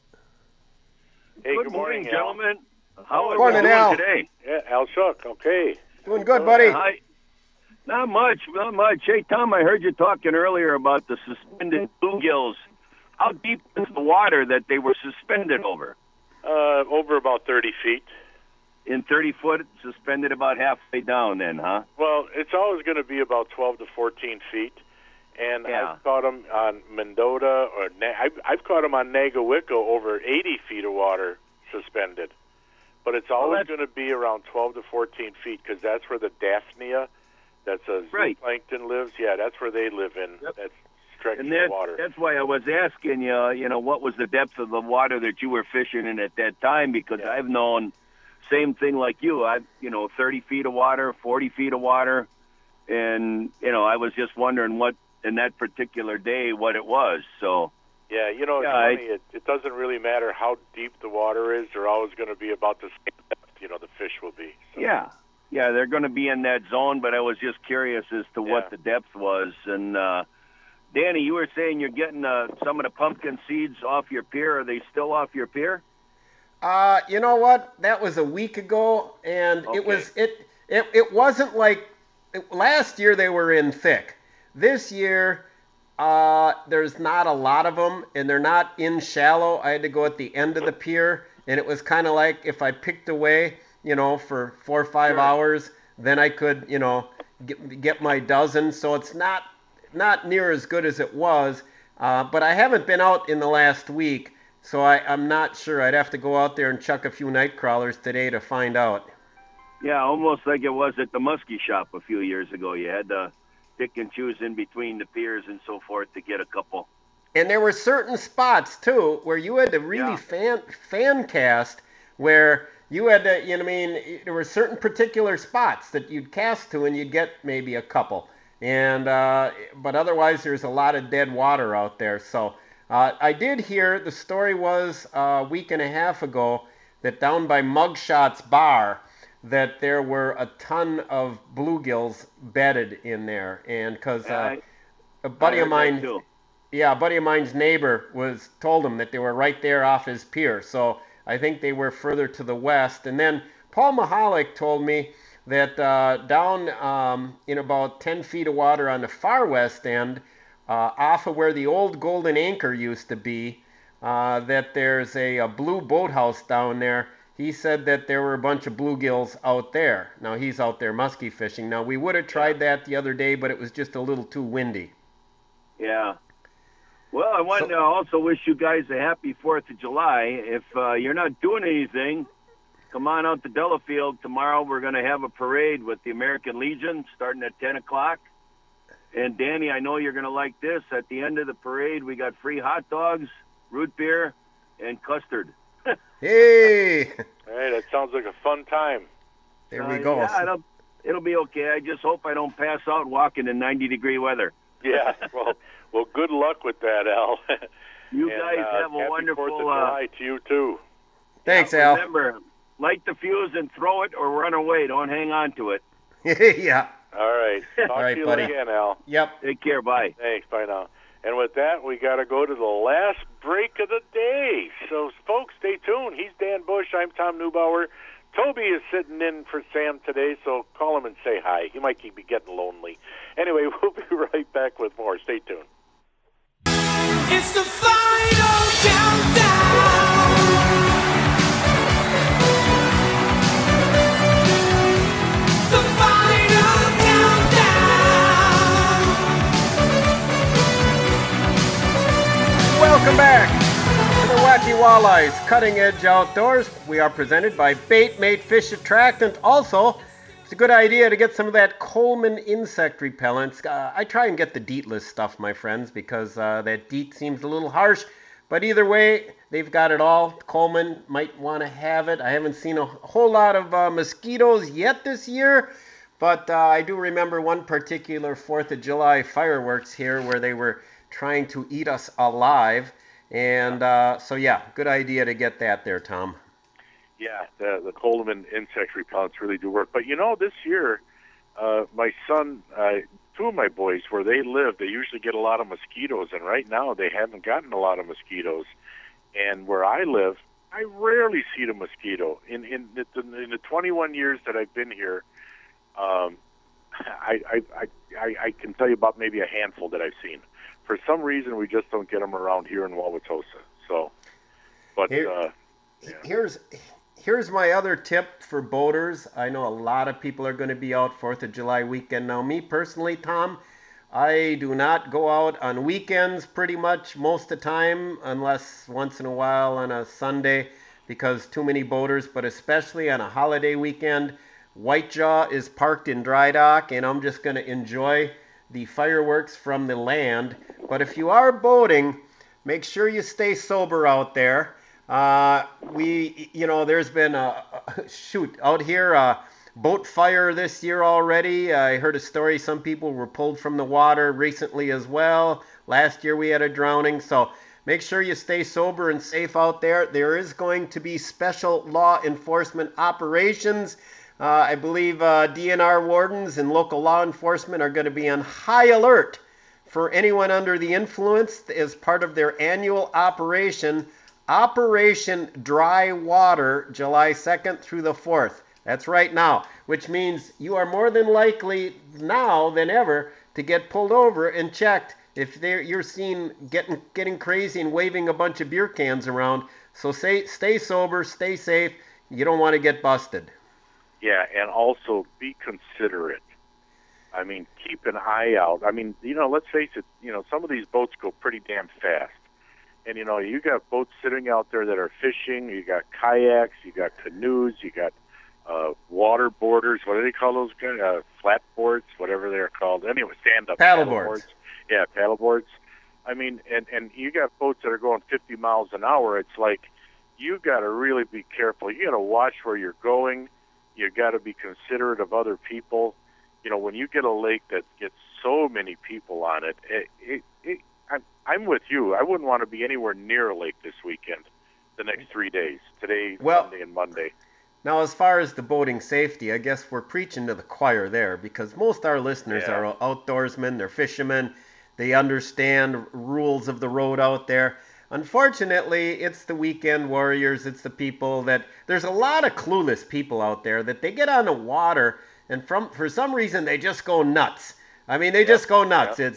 Hey, good, good morning, morning gentlemen. How are morning, you doing Al. today? Yeah, Al Shook, okay. Doing good, buddy. Hi. Not much, not much. Hey, Tom, I heard you talking earlier about the suspended bluegills. How deep is the water that they were suspended over? Uh, over about thirty feet. In thirty foot, suspended about halfway down then, huh? Well, it's always going to be about twelve to fourteen feet. And yeah. I've caught them on Mendota, or Na- I've, I've caught them on Nagawicco over eighty feet of water suspended. But it's always well, going to be around twelve to fourteen feet because that's where the Daphnia, that's a right. zooplankton lives. Yeah, that's where they live in. Yep. That's stretching and that, the water. That's why I was asking you, you know, what was the depth of the water that you were fishing in at that time because yeah. I've known same thing like you. I, you know, thirty feet of water, forty feet of water, and you know, I was just wondering what in that particular day what it was. So yeah, you know, it's yeah, funny. I, it, it doesn't really matter how deep the water is. They're always going to be about the same depth. You know, the fish will be. So. Yeah, yeah, they're going to be in that zone. But I was just curious as to yeah. what the depth was. And uh, Danny, you were saying you're getting uh, some of the pumpkin seeds off your pier. Are they still off your pier? Uh, you know what? That was a week ago, and okay. it was it, it it wasn't like last year they were in thick. This year, uh, there's not a lot of them, and they're not in shallow. I had to go at the end of the pier, and it was kind of like if I picked away, you know, for four or five Sure. hours, then I could, you know, get, get my dozen. So it's not not near as good as it was. Uh, but I haven't been out in the last week, so I, I'm not sure. I'd have to go out there and chuck a few night crawlers today to find out. Yeah, almost like it was at the muskie shop a few years ago. You had to pick and choose in between the piers and so forth to get a couple. And there were certain spots, too, where you had to really Yeah. fan, fan cast, where you had to, you know what I mean, there were certain particular spots that you'd cast to and you'd get maybe a couple. And uh, but otherwise, there's a lot of dead water out there. So uh, I did hear, the story was a week and a half ago, that down by Mugshot's Bar, that there were a ton of bluegills bedded in there. And because Yeah, uh, I- a buddy I of heard that mine, too. yeah, a buddy of mine's neighbor was told him that they were right there off his pier. So I think they were further to the west. And then Paul Mahalik told me that uh, down um, in about ten feet of water on the far west end, uh, off of where the old Golden Anchor used to be, uh, that there's a, a blue boathouse down there. He said that there were a bunch of bluegills out there. Now he's out there muskie fishing. Now we would have tried that the other day, but it was just a little too windy. Yeah. Well, I wanted to also wish you guys a happy fourth of July. If uh, you're not doing anything, come on out to Delafield. Tomorrow we're going to have a parade with the American Legion starting at ten o'clock. And Danny, I know you're going to like this. At the end of the parade, we got free hot dogs, root beer, and custard. Hey! Hey, that sounds like a fun time. There we Uh, go. Yeah, it'll, it'll be okay. I just hope I don't pass out walking in ninety degree weather. Yeah, well, well, good luck with that, Al. You And, guys uh, have a happy wonderful. Fourth of uh, July to you too. Thanks, yeah, Al. Remember, light the fuse and throw it or run away. Don't hang on to it. Yeah. All right. Talk All right, to you buddy. again, Al. Yep. Take care. Bye. Thanks. Bye now. And with that, we got to go to the last break of the day. So, folks, stay tuned. He's Dan Bush. I'm Tom Neubauer. Toby is sitting in for Sam today, so call him and say hi. He might be getting lonely. Anyway, we'll be right back with more. Stay tuned. It's the final countdown. The final countdown. Welcome back to the Wacky Walleyes Cutting Edge Outdoors. We are presented by Bait Mate Fish Attractant. Also, it's a good idea to get some of that Coleman insect repellent. Uh, I try and get the DEET-less stuff, my friends, because uh, that DEET seems a little harsh. But either way, they've got it all. Coleman might want to have it. I haven't seen a whole lot of uh, mosquitoes yet this year, but uh, I do remember one particular fourth of July fireworks here where they were trying to eat us alive. And uh, so, yeah, good idea to get that there, Tom. Yeah, the, the Coleman insect repellents really do work. But, you know, this year, uh, my son, uh, two of my boys, where they live, they usually get a lot of mosquitoes. And right now, they haven't gotten a lot of mosquitoes. And where I live, I rarely see the mosquito. In in the, in the twenty-one years that I've been here, um, I, I, I, I, I can tell you about maybe a handful that I've seen. For some reason, we just don't get them around here in Wauwatosa. So, but Here- uh, Here's here's my other tip for boaters. I know a lot of people are going to be out fourth of July weekend. Now, me personally, Tom, I do not go out on weekends pretty much most of the time, unless once in a while on a Sunday, because too many boaters, but especially on a holiday weekend, Whitejaw is parked in dry dock, and I'm just going to enjoy the fireworks from the land. But if you are boating, make sure you stay sober out there. Uh, we, you know, there's been a, shoot, out here, a boat fire this year already. I heard a story, some people were pulled from the water recently as well. Last year we had a drowning, so make sure you stay sober and safe out there. There is going to be special law enforcement operations. Uh, I believe uh, D N R wardens and local law enforcement are going to be on high alert for anyone under the influence as part of their annual operation, Operation Dry Water, July second through the fourth. That's right now, which means you are more than likely now than ever to get pulled over and checked if they're, you're seen getting getting crazy and waving a bunch of beer cans around. So say, stay sober, stay safe. You don't want to get busted. Yeah, and also be considerate. I mean, keep an eye out. I mean, you know, let's face it, you know, some of these boats go pretty damn fast. And, you know, you got boats sitting out there that are fishing. You got kayaks, you got canoes, you got uh, water boarders. What do they call those guys? Uh, flat boards, whatever they're called. Anyway, stand-up paddle paddle boards. boards. Yeah, paddle boards. I mean, and, and you got boats that are going fifty miles an hour. It's like you got to really be careful. You got to watch where you're going. You got to be considerate of other people. You know, when you get a lake that gets so many people on it, it, it, it I'm, I'm with you. I wouldn't want to be anywhere near a lake this weekend, the next three days, today, well, Sunday, and Monday. Now, as far as the boating safety, I guess we're preaching to the choir there, because most of our listeners Yeah. are outdoorsmen, they're fishermen, they understand rules of the road out there. Unfortunately, it's the weekend warriors, it's the people that, there's a lot of clueless people out there that they get on the water and from for some reason they just go nuts. I mean, they just go nuts. It's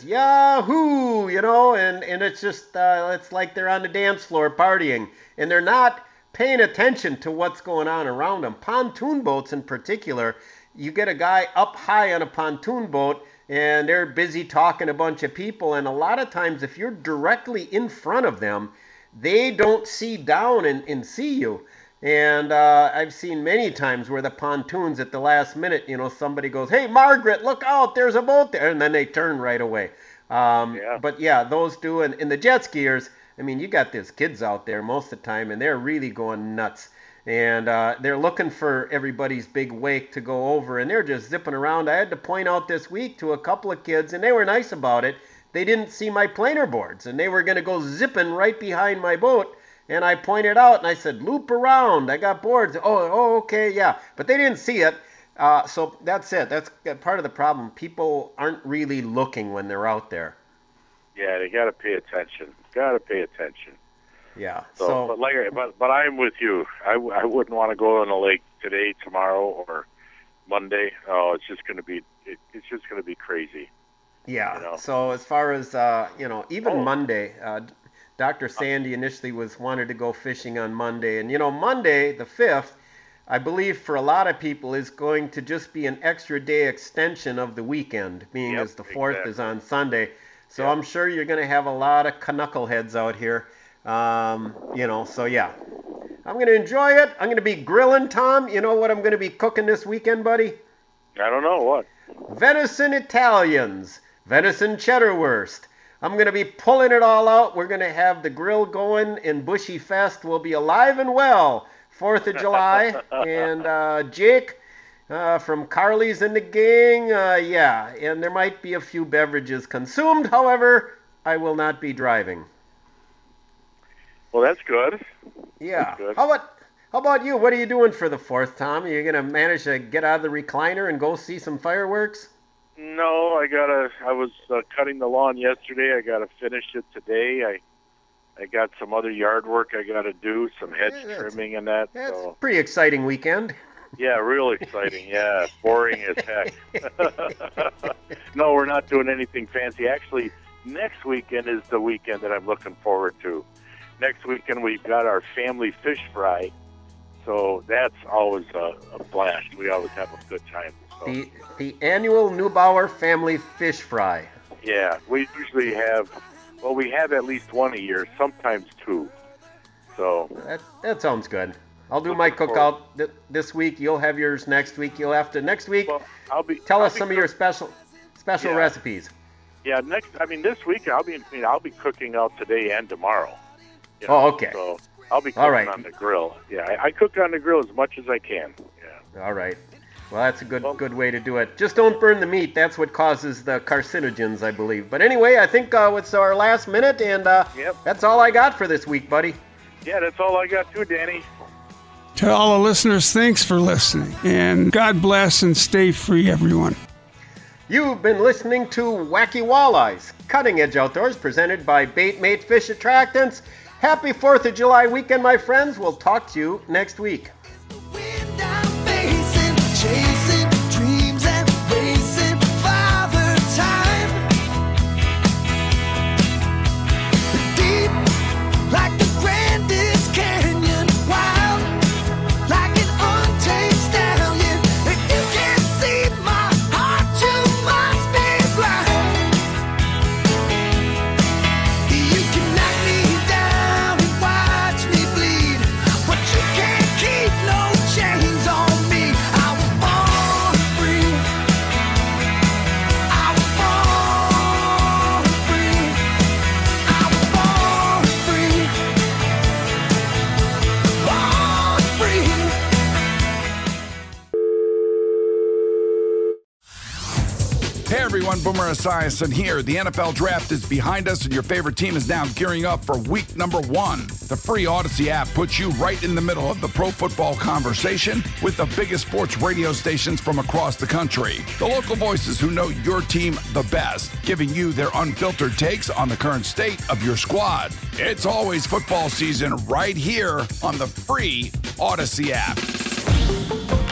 Yahoo, you know, and, and it's just, uh, it's like they're on the dance floor partying, and they're not paying attention to what's going on around them. Pontoon boats in particular, you get a guy up high on a pontoon boat, and they're busy talking to a bunch of people, and a lot of times if you're directly in front of them, they don't see down and, and see you. And uh, I've seen many times where the pontoons at the last minute, you know, somebody goes, hey, Margaret, look out, there's a boat there, and then they turn right away. Um, Yeah. But yeah, those do, and, and the jet skiers, I mean, you got these kids out there most of the time, and they're really going nuts. And uh, they're looking for everybody's big wake to go over, and they're just zipping around. I had to point out this week to a couple of kids, and they were nice about it. They didn't see my planer boards, and they were going to go zipping right behind my boat. And I pointed out, and I said, loop around. I got boards. Oh, oh, okay, yeah. But they didn't see it. Uh, so that's it. That's part of the problem. People aren't really looking when they're out there. Yeah, they got to pay attention. Got to pay attention. Yeah. So, So, but like, but but I'm with you. I, w- I wouldn't want to go on the lake today, tomorrow, or Monday. Oh, it's just going to be it, it's just going to be crazy. yeah. You know. So as far as, uh, you know, even Oh. Monday, uh, Doctor Sandy initially was wanted to go fishing on Monday. And, you know, Monday, the fifth, I believe for a lot of people is going to just be an extra day extension of the weekend, being Yep, as the fourth exactly. is on Sunday. So I'm sure you're going to have a lot of knuckleheads out here. Um, you know, so yeah. I'm going to enjoy it. I'm going to be grilling, Tom. You know what I'm going to be cooking this weekend, buddy? I don't know what. Venison Italians, venison cheddar wurst. I'm going to be pulling it all out. We're going to have the grill going, and Bushy Fest will be alive and well fourth of July. And uh, Jake uh, from Carly's and the gang, uh, yeah. And there might be a few beverages consumed. However, I will not be driving. Well, that's good. Yeah. That's good. How about how about you? What are you doing for the fourth, Tom? Are you going to manage to get out of the recliner and go see some fireworks? No, I gotta. I was uh, cutting the lawn yesterday. I gotta finish it today. I, I got some other yard work I gotta do, some hedge Yeah, that's- trimming and that. That's So a pretty exciting weekend. yeah, real exciting. Yeah, boring as heck. No, we're not doing anything fancy. Actually, next weekend is the weekend that I'm looking forward to. Next weekend we've got our family fish fry, so that's always a, a blast. We always have a good time. So. The the annual Neubauer family fish fry. Yeah, we usually have, well, we have at least one a year, sometimes two. So, That that sounds good. I'll do Looking my forward. cookout th- this week. You'll have yours next week. You'll have to next week. well, I'll be. Tell I'll us be some of cook- your special special Yeah. recipes. Yeah, next. I mean, this week I'll be. You know, I'll be cooking out today and tomorrow. You Oh, know, okay. So I'll be cooking All right. on the grill. Yeah, I, I cook on the grill as much as I can. Yeah. All right. Well, that's a good Well- good way to do it. Just don't burn the meat. That's what causes the carcinogens, I believe. But anyway, I think uh, it's our last minute, and uh, Yep. that's all I got for this week, buddy. Yeah, that's all I got too, Danny. To all the listeners, thanks for listening. And God bless and stay free, everyone. You've been listening to Wacky Walleyes, Cutting Edge Outdoors, presented by Baitmate Fish Attractants. Happy fourth of July weekend, my friends. We'll talk to you next week. Wind I'm facing. everyone. Boomer Esiason here. The N F L Draft is behind us, and your favorite team is now gearing up for week number one. The free Odyssey app puts you right in the middle of the pro football conversation with the biggest sports radio stations from across the country. The local voices who know your team the best, giving you their unfiltered takes on the current state of your squad. It's always football season right here on the free Odyssey app.